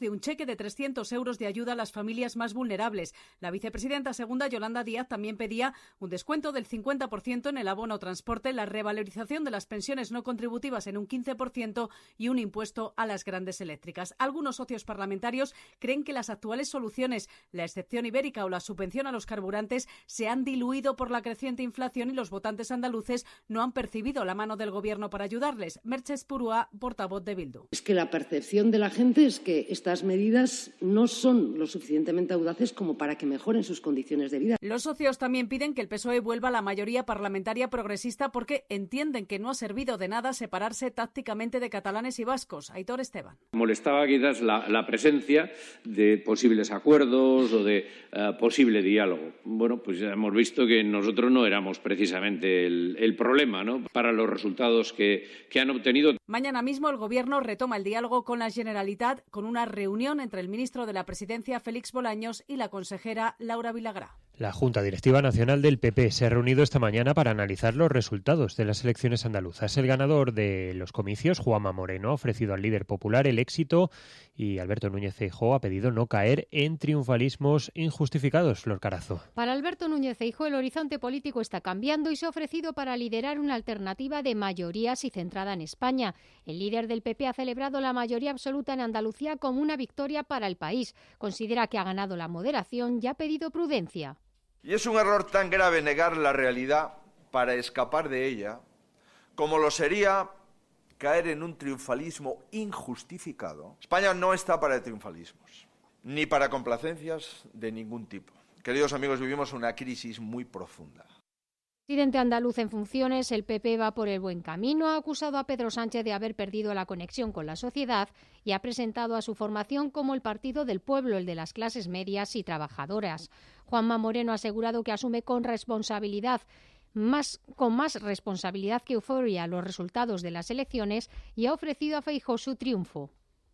de un cheque de trescientos euros de ayuda a las familias más vulnerables. La vicepresidenta segunda, Yolanda Díaz, también pedía un descuento del cincuenta por ciento en el abono transporte, la revalorización de las pensiones no contributivas en un quince por ciento y un impuesto a las grandes eléctricas. Algunos socios parlamentarios creen que las actuales soluciones, la excepción ibérica o la subvención a los carburantes, se han diluido por la creciente inflación y los votantes andaluces no han percibido la mano del Gobierno para ayudarles. Merches Purúa, portavoz de Bildu. Es que la percepción de la gente es que estas medidas no son lo suficientemente audaces como para que mejoren sus condiciones de vida. Los socios también piden que el P S O E vuelva a la mayoría parlamentaria progresista porque entienden que no ha servido de nada separarse tácticamente de catalanes y vascos. Aitor Esteban. Molestaba quizás la, la presencia de posibles acuerdos o de uh, posible diálogo. Bueno, pues ya hemos visto que nosotros no éramos precisamente el, el problema, ¿no?, para los resultados que, que han obtenido. Mañana mismo el Gobierno retoma el diálogo con la Generalitat con una reunión entre el ministro de la Presidencia, Félix Bolaños, y la consejera Laura Vilagrá. La Junta Directiva Nacional del P P se ha reunido esta mañana para analizar los resultados de las elecciones andaluzas. El ganador de los comicios, Juanma Moreno, ha ofrecido al líder popular el éxito y Alberto Núñez Feijóo ha pedido no caer en triunfalismos injustificados. Flor Carazo. Para Alberto Núñez Feijóo el horizonte político está cambiando y se ha ofrecido para liderar una alternativa de mayorías y centrada en España. El líder del P P ha celebrado la mayoría absoluta en Andalucía como una victoria para el país. Considera que ha ganado la moderación y ha pedido prudencia. Y es un error tan grave negar la realidad para escapar de ella, como lo sería caer en un triunfalismo injustificado. España no está para triunfalismos, ni para complacencias de ningún tipo. Queridos amigos, vivimos una crisis muy profunda. Presidente andaluz en funciones, el P P va por el buen camino, ha acusado a Pedro Sánchez de haber perdido la conexión con la sociedad y ha presentado a su formación como el partido del pueblo, el de las clases medias y trabajadoras. Juanma Moreno ha asegurado que asume con responsabilidad, más, con más responsabilidad que euforia, los resultados de las elecciones y ha ofrecido a Feijóo su triunfo.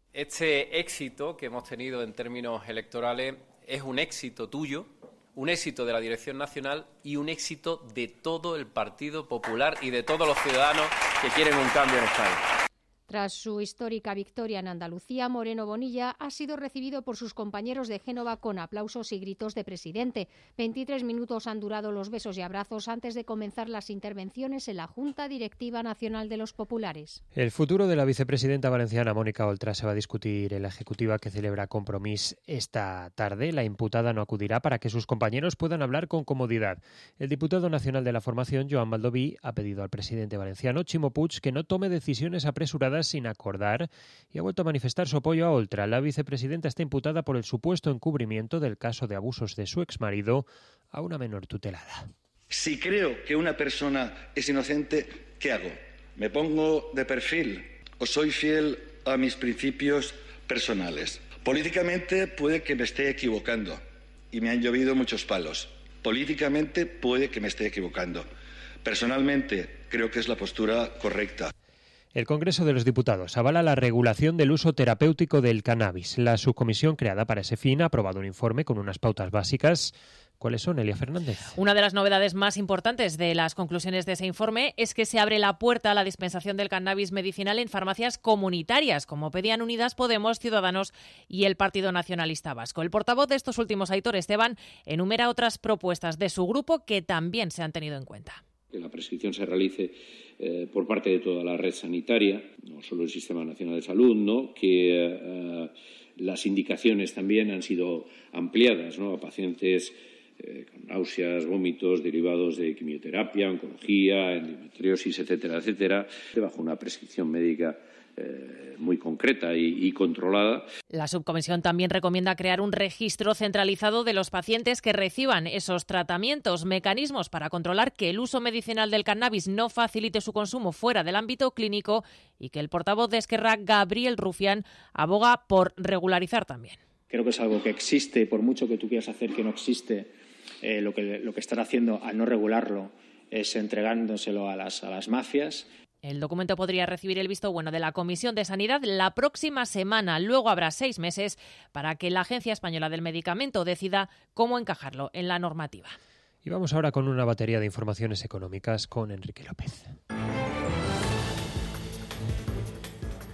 Este éxito que hemos tenido en términos electorales es un éxito tuyo, un éxito de la Dirección Nacional y un éxito de todo el Partido Popular y de todos los ciudadanos que quieren un cambio en España. Tras su histórica victoria en Andalucía, Moreno Bonilla ha sido recibido por sus compañeros de Génova con aplausos y gritos de presidente. veintitrés minutos han durado los besos y abrazos antes de comenzar las intervenciones en la Junta Directiva Nacional de los Populares. El futuro de la vicepresidenta valenciana Mónica Oltra se va a discutir en la ejecutiva que celebra Compromís esta tarde. La imputada no acudirá para que sus compañeros puedan hablar con comodidad. El diputado nacional de la formación, Joan Baldoví, ha pedido al presidente valenciano, Ximo Puig, que no tome decisiones apresuradas sin acordar y ha vuelto a manifestar su apoyo a Oltra. La vicepresidenta está imputada por el supuesto encubrimiento del caso de abusos de su exmarido a una menor tutelada. Si creo que una persona es inocente, ¿qué hago? ¿Me pongo de perfil o soy fiel a mis principios personales? Políticamente puede que me esté equivocando y me han llovido muchos palos. Políticamente puede que me esté equivocando. Personalmente creo que es la postura correcta. El Congreso de los Diputados avala la regulación del uso terapéutico del cannabis. La subcomisión creada para ese fin ha aprobado un informe con unas pautas básicas. ¿Cuáles son, Elia Fernández? Una de las novedades más importantes de las conclusiones de ese informe es que se abre la puerta a la dispensación del cannabis medicinal en farmacias comunitarias, como pedían Unidas Podemos, Ciudadanos y el Partido Nacionalista Vasco. El portavoz de estos últimos, Aitor Esteban, enumera otras propuestas de su grupo que también se han tenido en cuenta. Que la prescripción se realice eh, por parte de toda la red sanitaria, no solo el Sistema Nacional de Salud, ¿no? Que eh, las indicaciones también han sido ampliadas, ¿no? A pacientes eh, con náuseas, vómitos derivados de quimioterapia, oncología, endometriosis, etcétera, etcétera, bajo una prescripción médica Eh, muy concreta y, y controlada. La subcomisión también recomienda crear un registro centralizado de los pacientes que reciban esos tratamientos, mecanismos para controlar que el uso medicinal del cannabis no facilite su consumo fuera del ámbito clínico y que el portavoz de Esquerra, Gabriel Rufián, aboga por regularizar también. Creo que es algo que existe y por mucho que tú quieras hacer que no existe, eh, lo que, lo que están haciendo al no regularlo es entregándoselo a las, a las mafias. El documento podría recibir el visto bueno de la Comisión de Sanidad la próxima semana. Luego habrá seis meses para que la Agencia Española del Medicamento decida cómo encajarlo en la normativa. Y vamos ahora con una batería de informaciones económicas con Enrique López.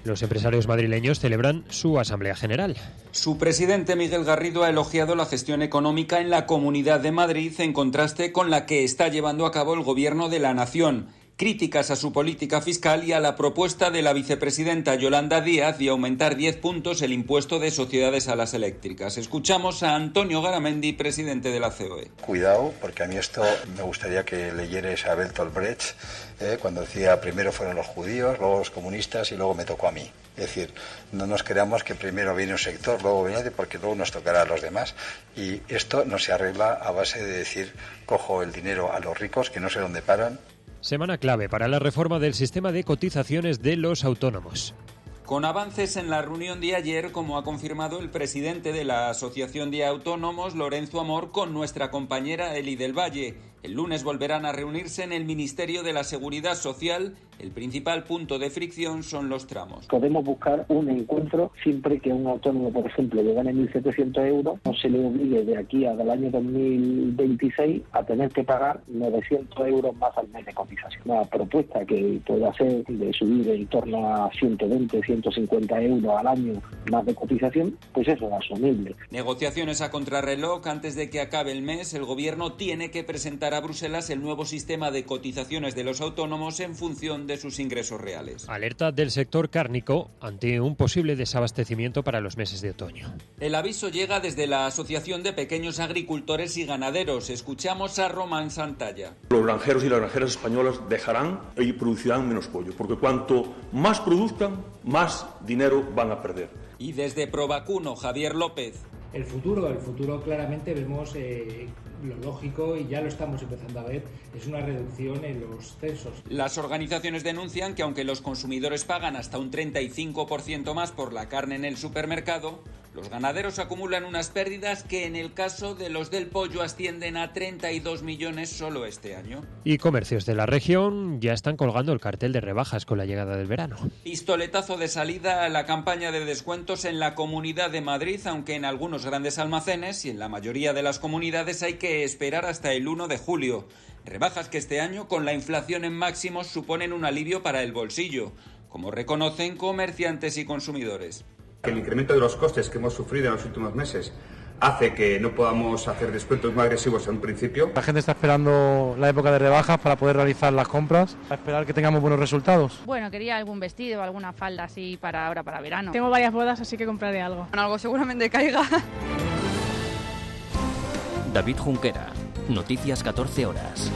Los empresarios madrileños celebran su Asamblea General. Su presidente, Miguel Garrido, ha elogiado la gestión económica en la Comunidad de Madrid en contraste con la que está llevando a cabo el Gobierno de la Nación. Críticas a su política fiscal y a la propuesta de la vicepresidenta Yolanda Díaz de aumentar diez puntos el impuesto de sociedades a las eléctricas. Escuchamos a Antonio Garamendi, presidente de la C O E. Cuidado, porque a mí esto me gustaría que leyerais a Bertolt Brecht, eh, cuando decía primero fueron los judíos, luego los comunistas y luego me tocó a mí. Es decir, no nos creamos que primero viene un sector, luego viene otro, porque luego nos tocará a los demás. Y esto no se arregla a base de decir cojo el dinero a los ricos, que no sé dónde paran. Semana clave para la reforma del sistema de cotizaciones de los autónomos. Con avances en la reunión de ayer, como ha confirmado el presidente de la Asociación de Autónomos, Lorenzo Amor, con nuestra compañera Eli del Valle. El lunes volverán a reunirse en el Ministerio de la Seguridad Social. El principal punto de fricción son los tramos. Podemos buscar un encuentro siempre que un autónomo, por ejemplo, que gane mil setecientos euros, no se le obligue de aquí hasta el año dos mil veintiséis a tener que pagar novecientos euros más al mes de cotización. Una propuesta que pueda ser de subir en torno a ciento veinte, ciento cincuenta euros al año más de cotización, pues eso es asumible. Negociaciones a contrarreloj. Antes de que acabe el mes, el Gobierno tiene que presentar a Bruselas el nuevo sistema de cotizaciones de los autónomos en función de sus ingresos reales. Alerta del sector cárnico ante un posible desabastecimiento para los meses de otoño. El aviso llega desde la Asociación de Pequeños Agricultores y Ganaderos. Escuchamos a Román Santalla. Los granjeros y las granjeras españolas dejarán y producirán menos pollo, porque cuanto más produzcan, más dinero van a perder. Y desde Provacuno, Javier López. El futuro, el futuro claramente vemos eh, lo lógico y ya lo estamos empezando a ver, es una reducción en los censos. Las organizaciones denuncian que aunque los consumidores pagan hasta un treinta y cinco por ciento más por la carne en el supermercado, los ganaderos acumulan unas pérdidas que en el caso de los del pollo ascienden a treinta y dos millones solo este año. Y comercios de la región ya están colgando el cartel de rebajas con la llegada del verano. Pistoletazo de salida a la campaña de descuentos en la Comunidad de Madrid, aunque en algunos grandes almacenes y en la mayoría de las comunidades hay que esperar hasta el uno de julio. Rebajas que este año, con la inflación en máximos, suponen un alivio para el bolsillo, como reconocen comerciantes y consumidores. El incremento de los costes que hemos sufrido en los últimos meses hace que no podamos hacer descuentos más agresivos en un principio. La gente está esperando la época de rebajas para poder realizar las compras, para esperar que tengamos buenos resultados. Bueno, quería algún vestido, alguna falda así para ahora, para verano. Tengo varias bodas, así que compraré algo. Bueno, algo seguramente caiga. David Junquera, Noticias catorce horas.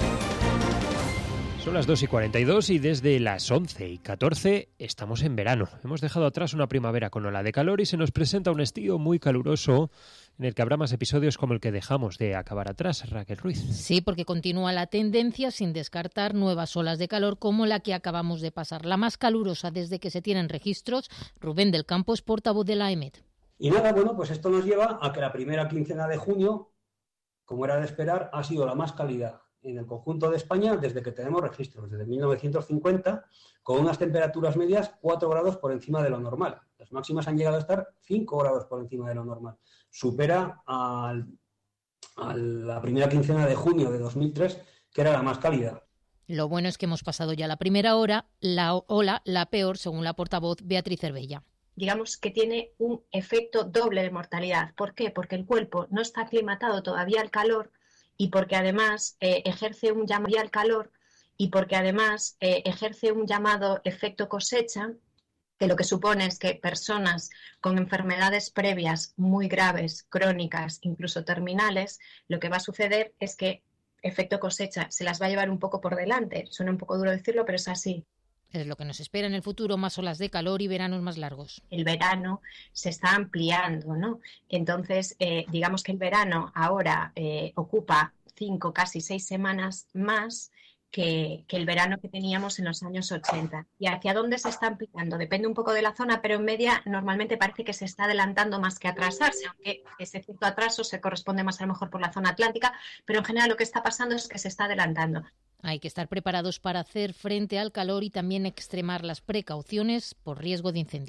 Son las dos y cuarenta y dos y desde las once y catorce estamos en verano. Hemos dejado atrás una primavera con ola de calor y se nos presenta un estío muy caluroso en el que habrá más episodios como el que dejamos de acabar atrás, Raquel Ruiz. Sí, porque continúa la tendencia sin descartar nuevas olas de calor como la que acabamos de pasar. La más calurosa desde que se tienen registros. Rubén del Campo es portavoz de la E M E T. Y nada, bueno, pues esto nos lleva a que la primera quincena de junio, como era de esperar, ha sido la más cálida en el conjunto de España desde que tenemos registros, desde mil novecientos cincuenta, con unas temperaturas medias cuatro grados por encima de lo normal. Las máximas han llegado a estar cinco grados por encima de lo normal. Supera al, a la primera quincena de junio de dos mil tres, que era la más cálida. Lo bueno es que hemos pasado ya la primera hora, la ola, la peor, según la portavoz Beatriz Cervella. Digamos que tiene un efecto doble de mortalidad. ¿Por qué? Porque el cuerpo no está aclimatado todavía al calor y porque además eh, ejerce un llamado al calor y porque además eh, ejerce un llamado efecto cosecha, que lo que supone es que personas con enfermedades previas muy graves, crónicas, incluso terminales, lo que va a suceder es que efecto cosecha se las va a llevar un poco por delante. Suena un poco duro decirlo, pero es así. Es lo que nos espera en el futuro, más olas de calor y veranos más largos. El verano se está ampliando, ¿no? Entonces, eh, digamos que el verano ahora eh, ocupa cinco, casi seis semanas más que, que el verano que teníamos en los años ochenta. ¿Y hacia dónde se está ampliando? Depende un poco de la zona, pero en media normalmente parece que se está adelantando más que atrasarse, aunque ese cierto atraso se corresponde más a lo mejor por la zona atlántica, pero en general lo que está pasando es que se está adelantando. Hay que estar preparados para hacer frente al calor y también extremar las precauciones por riesgo de incendios.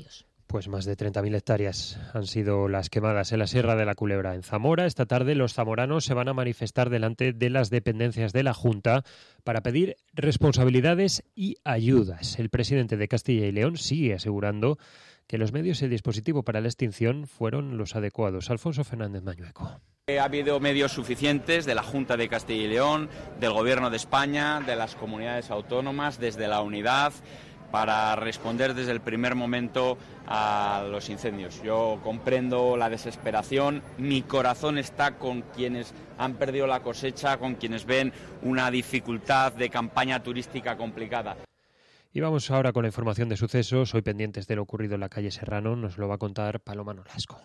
Pues más de treinta mil hectáreas han sido las quemadas en la Sierra de la Culebra. En Zamora, esta tarde los zamoranos se van a manifestar delante de las dependencias de la Junta para pedir responsabilidades y ayudas. El presidente de Castilla y León sigue asegurando que los medios y el dispositivo para la extinción fueron los adecuados. Alfonso Fernández Mañueco. Ha habido medios suficientes de la Junta de Castilla y León, del Gobierno de España, de las comunidades autónomas, desde la unidad, para responder desde el primer momento a los incendios. Yo comprendo la desesperación, mi corazón está con quienes han perdido la cosecha, con quienes ven una dificultad de campaña turística complicada. Y vamos ahora con la información de sucesos. Hoy pendientes de lo ocurrido en la calle Serrano, nos lo va a contar Paloma Nolasco.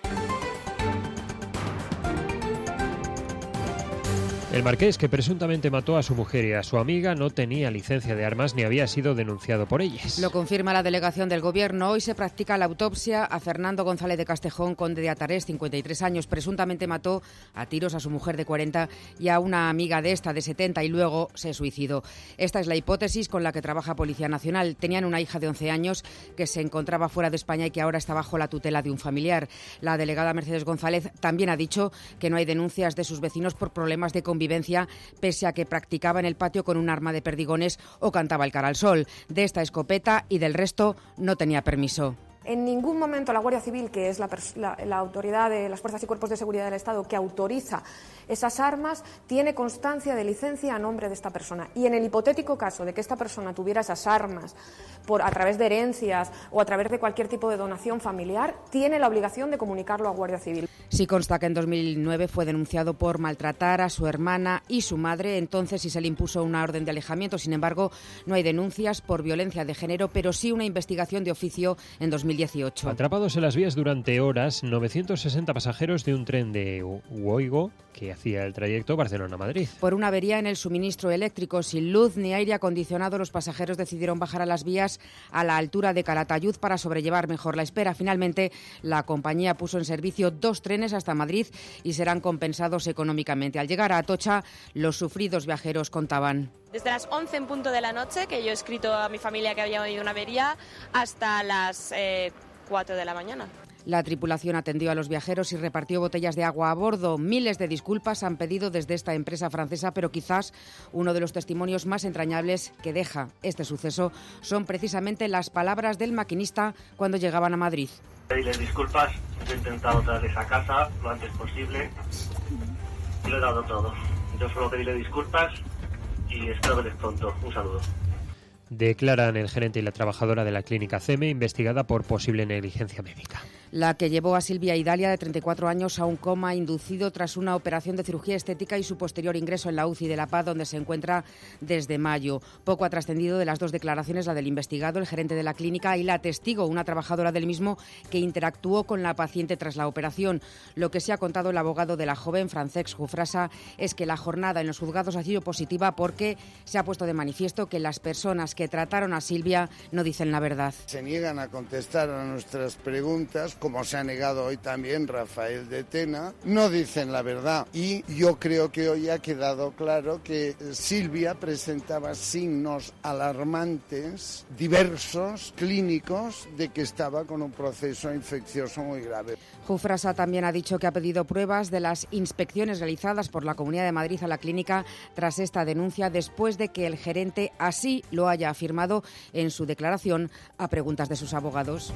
El marqués, que presuntamente mató a su mujer y a su amiga, no tenía licencia de armas ni había sido denunciado por ellas. Lo confirma la delegación del Gobierno. Hoy se practica la autopsia a Fernando González de Castejón, conde de Atarés, cincuenta y tres años. Presuntamente mató a tiros a su mujer de cuarenta y a una amiga de esta de setenta y luego se suicidó. Esta es la hipótesis con la que trabaja Policía Nacional. Tenían una hija de once años que se encontraba fuera de España y que ahora está bajo la tutela de un familiar. La delegada Mercedes González también ha dicho que no hay denuncias de sus vecinos por problemas de convivencia, pese a que practicaba en el patio con un arma de perdigones o cantaba el cara al sol. De esta escopeta y del resto no tenía permiso. En ningún momento la Guardia Civil, que es la, la, la autoridad de las fuerzas y cuerpos de seguridad del Estado que autoriza esas armas, tiene constancia de licencia a nombre de esta persona. Y en el hipotético caso de que esta persona tuviera esas armas por, a través de herencias o a través de cualquier tipo de donación familiar, tiene la obligación de comunicarlo a Guardia Civil. Sí consta que en dos mil nueve fue denunciado por maltratar a su hermana y su madre. Entonces sí se le impuso una orden de alejamiento. Sin embargo, no hay denuncias por violencia de género, pero sí una investigación de oficio en dos mil dieciocho. Atrapados en las vías durante horas, novecientos sesenta pasajeros de un tren de Uoigo que hacía el trayecto Barcelona-Madrid. Por una avería en el suministro eléctrico, sin luz ni aire acondicionado, los pasajeros decidieron bajar a las vías a la altura de Calatayud para sobrellevar mejor la espera. Finalmente, la compañía puso en servicio dos trenes hasta Madrid y serán compensados económicamente. Al llegar a Atocha, los sufridos viajeros contaban. Desde las once en punto de la noche, que yo he escrito a mi familia que había habido una avería, hasta las eh, cuatro de la mañana. La tripulación atendió a los viajeros y repartió botellas de agua a bordo. Miles de disculpas han pedido desde esta empresa francesa, pero quizás uno de los testimonios más entrañables que deja este suceso son precisamente las palabras del maquinista cuando llegaban a Madrid. Pedirles disculpas, he intentado traerles a casa lo antes posible y lo he dado todo. Yo solo pedirle disculpas y espero verles pronto. Un saludo. Declaran el gerente y la trabajadora de la clínica C E M E investigada por posible negligencia médica. La que llevó a Silvia Idalia, de treinta y cuatro años, a un coma inducido tras una operación de cirugía estética y su posterior ingreso en la U C I de La Paz, donde se encuentra desde mayo. Poco ha trascendido de las dos declaraciones, la del investigado, el gerente de la clínica, y la testigo, una trabajadora del mismo, que interactuó con la paciente tras la operación. Lo que se ha contado el abogado de la joven, Francesc Jufrasa, es que la jornada en los juzgados ha sido positiva porque se ha puesto de manifiesto que las personas que trataron a Silvia no dicen la verdad. Se niegan a contestar a nuestras preguntas, como se ha negado hoy también Rafael de Tena, no dicen la verdad. Y yo creo que hoy ha quedado claro que Silvia presentaba signos alarmantes, diversos, clínicos, de que estaba con un proceso infeccioso muy grave. Jufrasa también ha dicho que ha pedido pruebas de las inspecciones realizadas por la Comunidad de Madrid a la clínica tras esta denuncia, después de que el gerente así lo haya afirmado en su declaración a preguntas de sus abogados.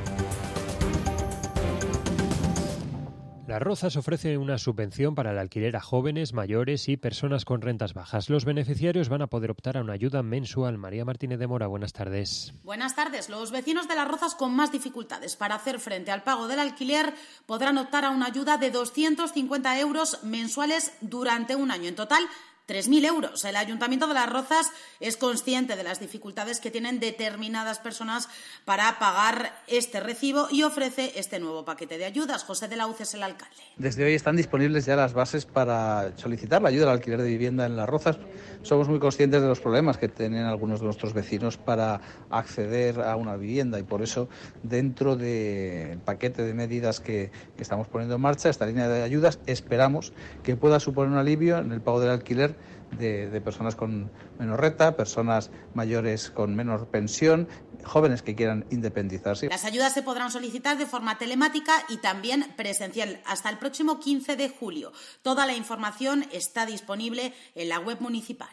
Las Rozas ofrece una subvención para el alquiler a jóvenes, mayores y personas con rentas bajas. Los beneficiarios van a poder optar a una ayuda mensual. María Martínez de Mora, buenas tardes. Buenas tardes. Los vecinos de Las Rozas con más dificultades para hacer frente al pago del alquiler podrán optar a una ayuda de doscientos cincuenta euros mensuales durante un año. En total, tres mil euros. El Ayuntamiento de Las Rozas es consciente de las dificultades que tienen determinadas personas para pagar este recibo y ofrece este nuevo paquete de ayudas. José de la U C es el alcalde. Desde hoy están disponibles ya las bases para solicitar la ayuda al alquiler de vivienda en Las Rozas. Somos muy conscientes de los problemas que tienen algunos de nuestros vecinos para acceder a una vivienda y por eso, dentro del paquete de medidas que, que estamos poniendo en marcha, esta línea de ayudas, esperamos que pueda suponer un alivio en el pago del alquiler ser de, de personas con menos renta, personas mayores con menor pensión, jóvenes que quieran independizarse. Las ayudas se podrán solicitar de forma telemática y también presencial hasta el próximo quince de julio. Toda la información está disponible en la web municipal.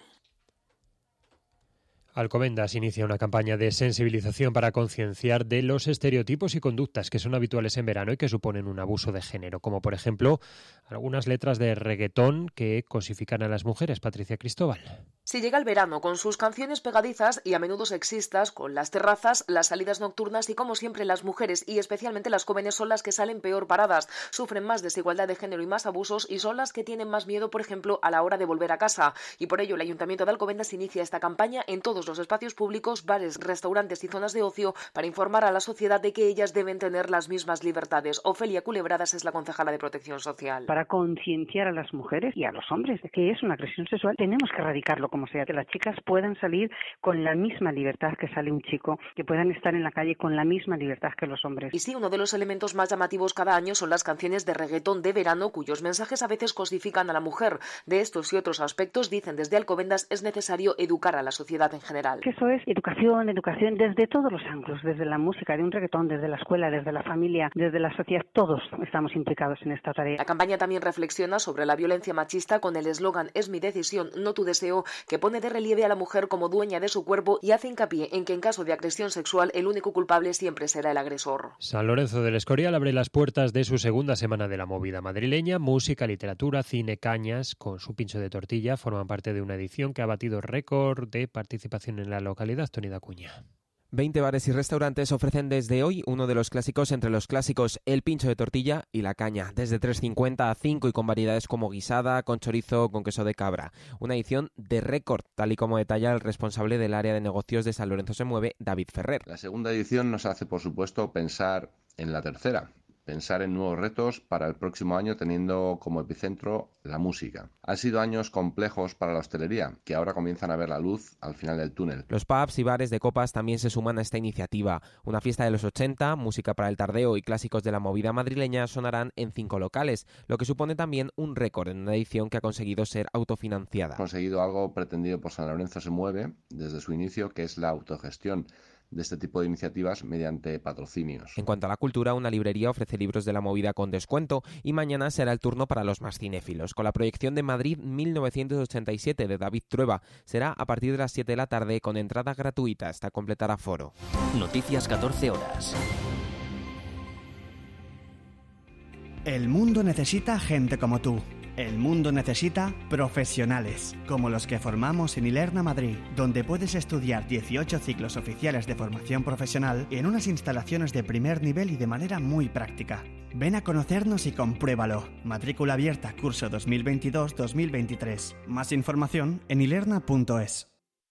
Alcobendas inicia una campaña de sensibilización para concienciar de los estereotipos y conductas que son habituales en verano y que suponen un abuso de género, como por ejemplo algunas letras de reggaetón que cosifican a las mujeres. Patricia Cristóbal. Si llega el verano con sus canciones pegadizas y a menudo sexistas, con las terrazas, las salidas nocturnas y como siempre las mujeres y especialmente las jóvenes son las que salen peor paradas, sufren más desigualdad de género y más abusos y son las que tienen más miedo, por ejemplo, a la hora de volver a casa. Y por ello el Ayuntamiento de Alcobendas inicia esta campaña en todos los espacios públicos, bares, restaurantes y zonas de ocio para informar a la sociedad de que ellas deben tener las mismas libertades. Ofelia Culebradas es la concejala de Protección Social. Para concienciar a las mujeres y a los hombres de que es una agresión sexual, tenemos que erradicarlo como sea, que las chicas puedan salir con la misma libertad que sale un chico, que puedan estar en la calle con la misma libertad que los hombres. Y sí, uno de los elementos más llamativos cada año son las canciones de reggaetón de verano, cuyos mensajes a veces cosifican a la mujer. De estos y otros aspectos, dicen desde Alcobendas, es necesario educar a la sociedad en general. Que eso es educación, educación desde todos los ángulos, desde la música, de un reggaetón, desde la escuela, desde la familia, desde la sociedad, todos estamos implicados en esta tarea. La campaña también reflexiona sobre la violencia machista con el eslogan "Es mi decisión, no tu deseo", que pone de relieve a la mujer como dueña de su cuerpo y hace hincapié en que en caso de agresión sexual el único culpable siempre será el agresor. San Lorenzo del Escorial abre las puertas de su segunda semana de la movida madrileña. Música, literatura, cine, cañas, con su pincho de tortilla, forman parte de una edición que ha batido récord de participación en la localidad. Tony Dacuña. veinte bares y restaurantes ofrecen desde hoy uno de los clásicos entre los clásicos, el pincho de tortilla y la caña, desde tres cincuenta a cinco y con variedades como guisada, con chorizo, con queso de cabra. Una edición de récord, tal y como detalla el responsable del área de negocios de San Lorenzo Se Mueve, David Ferrer. La segunda edición nos hace, por supuesto, pensar en la tercera. Pensar en nuevos retos para el próximo año teniendo como epicentro la música. Han sido años complejos para la hostelería, que ahora comienzan a ver la luz al final del túnel. Los pubs y bares de copas también se suman a esta iniciativa. Una fiesta de los ochenta, música para el tardeo y clásicos de la movida madrileña sonarán en cinco locales, lo que supone también un récord en una edición que ha conseguido ser autofinanciada. Ha conseguido algo pretendido por San Lorenzo Se Mueve desde su inicio, que es la autogestión de este tipo de iniciativas mediante patrocinios. En cuanto a la cultura, una librería ofrece libros de la movida con descuento y mañana será el turno para los más cinéfilos, con la proyección de Madrid mil novecientos ochenta y siete de David Trueba. Será a partir de las siete de la tarde con entrada gratuita hasta completar aforo. Noticias catorce horas. El mundo necesita gente como tú. El mundo necesita profesionales, como los que formamos en Ilerna Madrid, donde puedes estudiar dieciocho ciclos oficiales de formación profesional en unas instalaciones de primer nivel y de manera muy práctica. Ven a conocernos y compruébalo. Matrícula abierta curso dos mil veintidós dos mil veintitrés. Más información en ilerna punto es.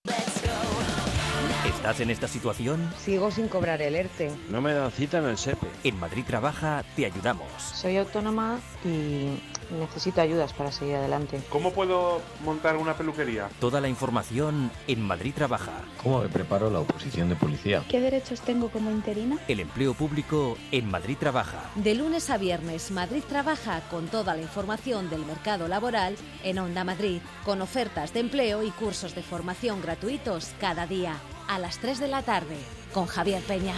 ¿Estás en esta situación? Sigo sin cobrar el ERTE. No me dan cita en el SEPE. En Madrid Trabaja te ayudamos. Soy autónoma y necesito ayudas para seguir adelante. ¿Cómo puedo montar una peluquería? Toda la información en Madrid Trabaja. ¿Cómo me preparo la oposición de policía? ¿Qué derechos tengo como interina? El empleo público en Madrid Trabaja. De lunes a viernes, Madrid Trabaja con toda la información del mercado laboral en Onda Madrid, con ofertas de empleo y cursos de formación gratuitos cada día, a las tres de la tarde, con Javier Peña.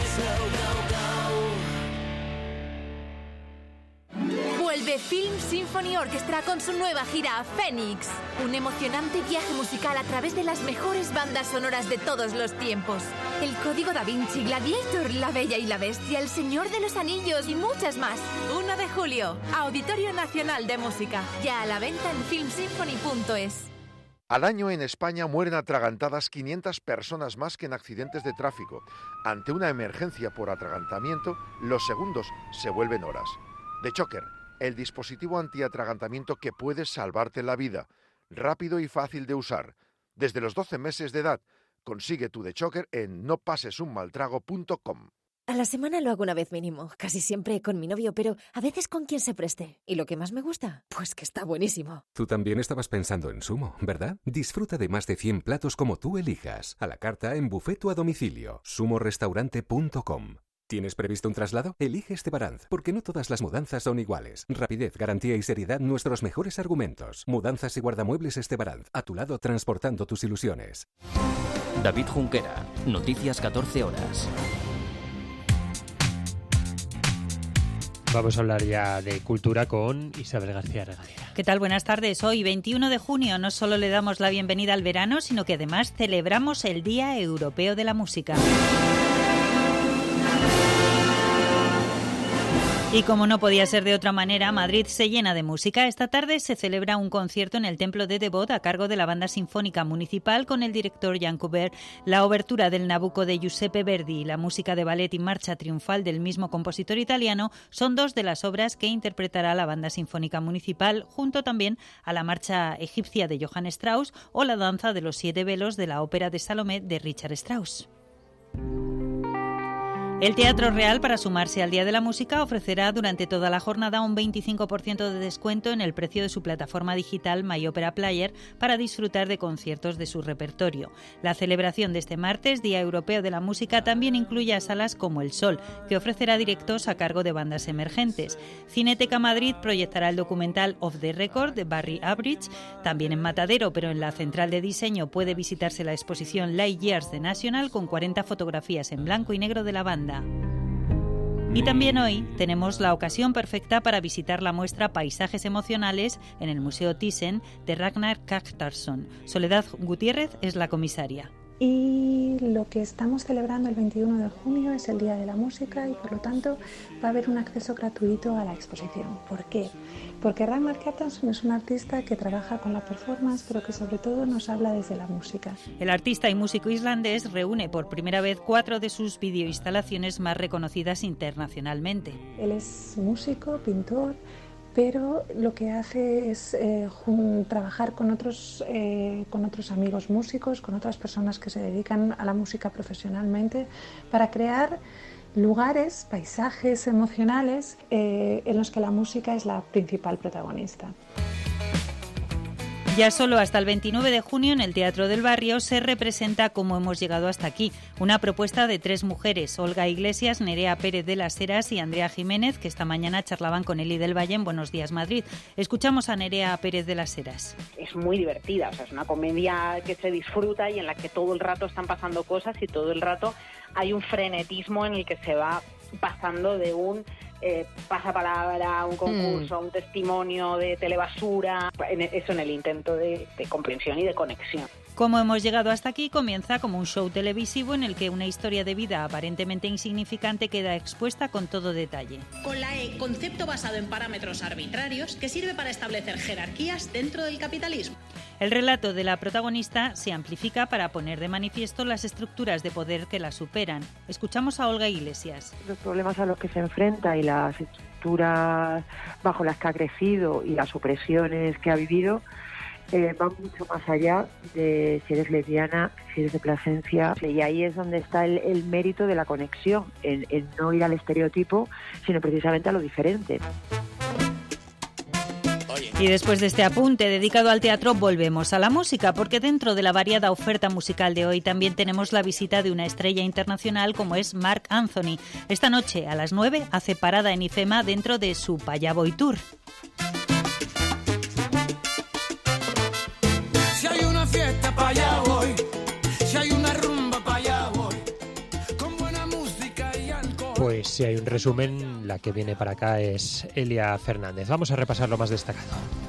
Vuelve Film Symphony Orchestra con su nueva gira Fénix. Un emocionante viaje musical a través de las mejores bandas sonoras de todos los tiempos. El Código Da Vinci, Gladiator, La Bella y la Bestia, El Señor de los Anillos y muchas más. uno de julio, Auditorio Nacional de Música. Ya a la venta en film symphony punto es. Al año en España mueren atragantadas quinientas personas más que en accidentes de tráfico. Ante una emergencia por atragantamiento, los segundos se vuelven horas. The Choker, el dispositivo antiatragantamiento que puede salvarte la vida. Rápido y fácil de usar. Desde los doce meses de edad, consigue tu The Choker en no pases un mal trago punto com. A la semana lo hago una vez mínimo, casi siempre con mi novio, pero a veces con quien se preste. ¿Y lo que más me gusta? Pues que está buenísimo. Tú también estabas pensando en Sumo, ¿verdad? Disfruta de más de cien platos como tú elijas, a la carta en buffet o a domicilio. sumo restaurante punto com. ¿Tienes previsto un traslado? Elige Estebaranz, porque no todas las mudanzas son iguales. Rapidez, garantía y seriedad, nuestros mejores argumentos. Mudanzas y guardamuebles Estebaranz, a tu lado transportando tus ilusiones. David Junquera, Noticias catorce horas. Vamos a hablar ya de cultura con Isabel García Regadera. ¿Qué tal? Buenas tardes. Hoy, veintiuno de junio, no solo le damos la bienvenida al verano, sino que además celebramos el Día Europeo de la Música. Y como no podía ser de otra manera, Madrid se llena de música. Esta tarde se celebra un concierto en el Templo de Devot a cargo de la Banda Sinfónica Municipal con el director Jan Kubert, la obertura del Nabucco de Giuseppe Verdi y la música de ballet y marcha triunfal del mismo compositor italiano son dos de las obras que interpretará la Banda Sinfónica Municipal, junto también a la marcha egipcia de Johann Strauss o la danza de los siete velos de la ópera de Salomé de Richard Strauss. El Teatro Real, para sumarse al Día de la Música, ofrecerá durante toda la jornada un veinticinco por ciento de descuento en el precio de su plataforma digital My Opera Player para disfrutar de conciertos de su repertorio. La celebración de este martes, Día Europeo de la Música, también incluye a salas como El Sol, que ofrecerá directos a cargo de bandas emergentes. Cineteca Madrid proyectará el documental Off the Record de Barry Average, también en Matadero, pero en la central de diseño puede visitarse la exposición Light Years de National con cuarenta fotografías en blanco y negro de la banda. Y también hoy tenemos la ocasión perfecta para visitar la muestra Paisajes Emocionales en el Museo Thyssen de Ragnar Kjartansson. Soledad Gutiérrez es la comisaria. Y lo que estamos celebrando el veintiuno de junio es el Día de la Música y por lo tanto va a haber un acceso gratuito a la exposición. ¿Por qué? Porque Ragnar Kjartansson es un artista que trabaja con la performance, pero que sobre todo nos habla desde la música. El artista y músico islandés reúne por primera vez cuatro de sus videoinstalaciones más reconocidas internacionalmente. Él es músico, pintor, pero lo que hace es eh, jun, trabajar con otros, eh, con otros amigos músicos, con otras personas que se dedican a la música profesionalmente, para crear lugares, paisajes emocionales eh, en los que la música es la principal protagonista. Ya solo hasta el veintinueve de junio en el Teatro del Barrio se representa Cómo hemos llegado hasta aquí, una propuesta de tres mujeres, Olga Iglesias, Nerea Pérez de las Heras y Andrea Jiménez, que esta mañana charlaban con Eli del Valle en Buenos Días Madrid. Escuchamos a Nerea Pérez de las Heras. Es muy divertida, o sea, es una comedia que se disfruta y en la que todo el rato están pasando cosas y todo el rato hay un frenetismo en el que se va pasando de un eh, pasapalabra, un concurso, mm. un testimonio de telebasura, en eso en el intento de, de comprensión y de conexión. Cómo hemos llegado hasta aquí comienza como un show televisivo en el que una historia de vida aparentemente insignificante queda expuesta con todo detalle. Con la E, concepto basado en parámetros arbitrarios que sirve para establecer jerarquías dentro del capitalismo. El relato de la protagonista se amplifica para poner de manifiesto las estructuras de poder que la superan. Escuchamos a Olga Iglesias. Los problemas a los que se enfrenta y las estructuras bajo las que ha crecido y las opresiones que ha vivido Eh, va mucho más allá de si eres lesbiana, si eres de Plasencia, y ahí es donde está el, el mérito de la conexión, en, en no ir al estereotipo, sino precisamente a lo diferente. Y después de este apunte dedicado al teatro, volvemos a la música, porque dentro de la variada oferta musical de hoy también tenemos la visita de una estrella internacional como es Marc Anthony. Esta noche a las nueve hace parada en IFEMA dentro de su Paya Boy Tour. Fiesta pa' allá voy, si hay una rumba pa' allá voy, con buena música y alcohol. Pues si hay un resumen, la que viene para acá es Elia Fernández. Vamos a repasar lo más destacado.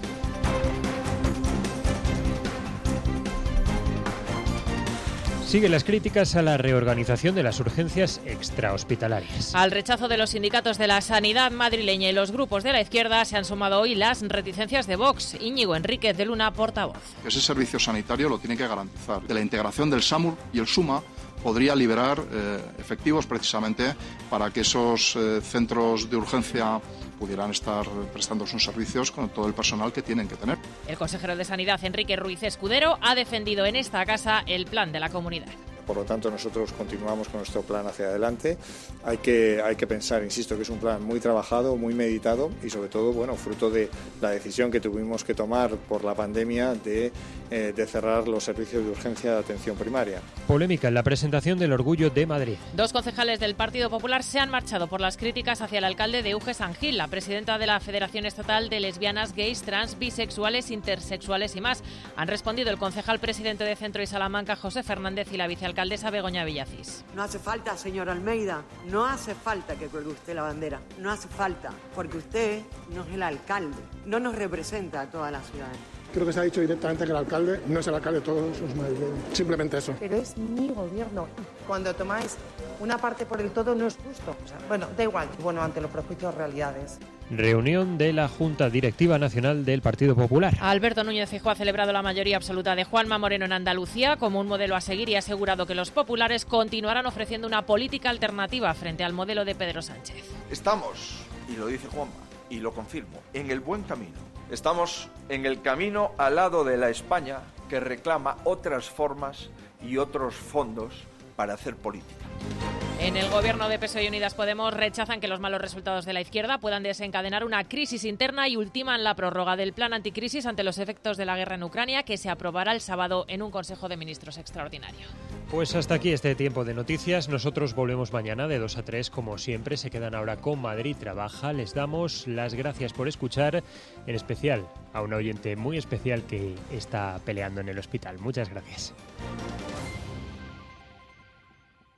Siguen las críticas a la reorganización de las urgencias extrahospitalarias. Al rechazo de los sindicatos de la sanidad madrileña y los grupos de la izquierda se han sumado hoy las reticencias de Vox. Íñigo Enríquez de Luna, portavoz. Ese servicio sanitario lo tiene que garantizar. De la integración del SAMUR y el SUMA podría liberar eh, efectivos precisamente para que esos eh, centros de urgencia pudieran estar prestando sus servicios con todo el personal que tienen que tener. El consejero de Sanidad, Enrique Ruiz Escudero, ha defendido en esta casa el plan de la comunidad. Por lo tanto, nosotros continuamos con nuestro plan hacia adelante. Hay que, hay que pensar, insisto, que es un plan muy trabajado, muy meditado y sobre todo, bueno, fruto de la decisión que tuvimos que tomar por la pandemia de, eh, de cerrar los servicios de urgencia de atención primaria. Polémica en la presentación del Orgullo de Madrid. Dos concejales del Partido Popular se han marchado por las críticas hacia el alcalde de Uge San Gil, la presidenta de la Federación Estatal de Lesbianas, Gays, Trans, Bisexuales, Intersexuales y más. Han respondido el concejal presidente de Centro y Salamanca, José Fernández, y la vicealcaldesa Begoña Villacís. No hace falta, señor Almeida, no hace falta que cuelgue usted la bandera, no hace falta, porque usted no es el alcalde, no nos representa a toda la ciudad. Creo que se ha dicho directamente que el alcalde no es el alcalde de todos los madrileños. Simplemente eso. Pero es mi gobierno. Cuando tomáis una parte por el todo no es justo. O sea, bueno, da igual. Bueno, ante los prejuicios, realidades. Reunión de la Junta Directiva Nacional del Partido Popular. Alberto Núñez Feijóo ha celebrado la mayoría absoluta de Juanma Moreno en Andalucía como un modelo a seguir y ha asegurado que los populares continuarán ofreciendo una política alternativa frente al modelo de Pedro Sánchez. Estamos, y lo dice Juanma, y lo confirmo, en el buen camino. Estamos en el camino al lado de la España que reclama otras formas y otros fondos para hacer política. En el gobierno de P S O E y Unidas Podemos rechazan que los malos resultados de la izquierda puedan desencadenar una crisis interna y ultiman la prórroga del plan anticrisis ante los efectos de la guerra en Ucrania, que se aprobará el sábado en un Consejo de Ministros extraordinario. Pues hasta aquí este tiempo de noticias. Nosotros volvemos mañana de dos a tres, como siempre. Se quedan ahora con Madrid Trabaja. Les damos las gracias por escuchar, en especial a un oyente muy especial que está peleando en el hospital. Muchas gracias.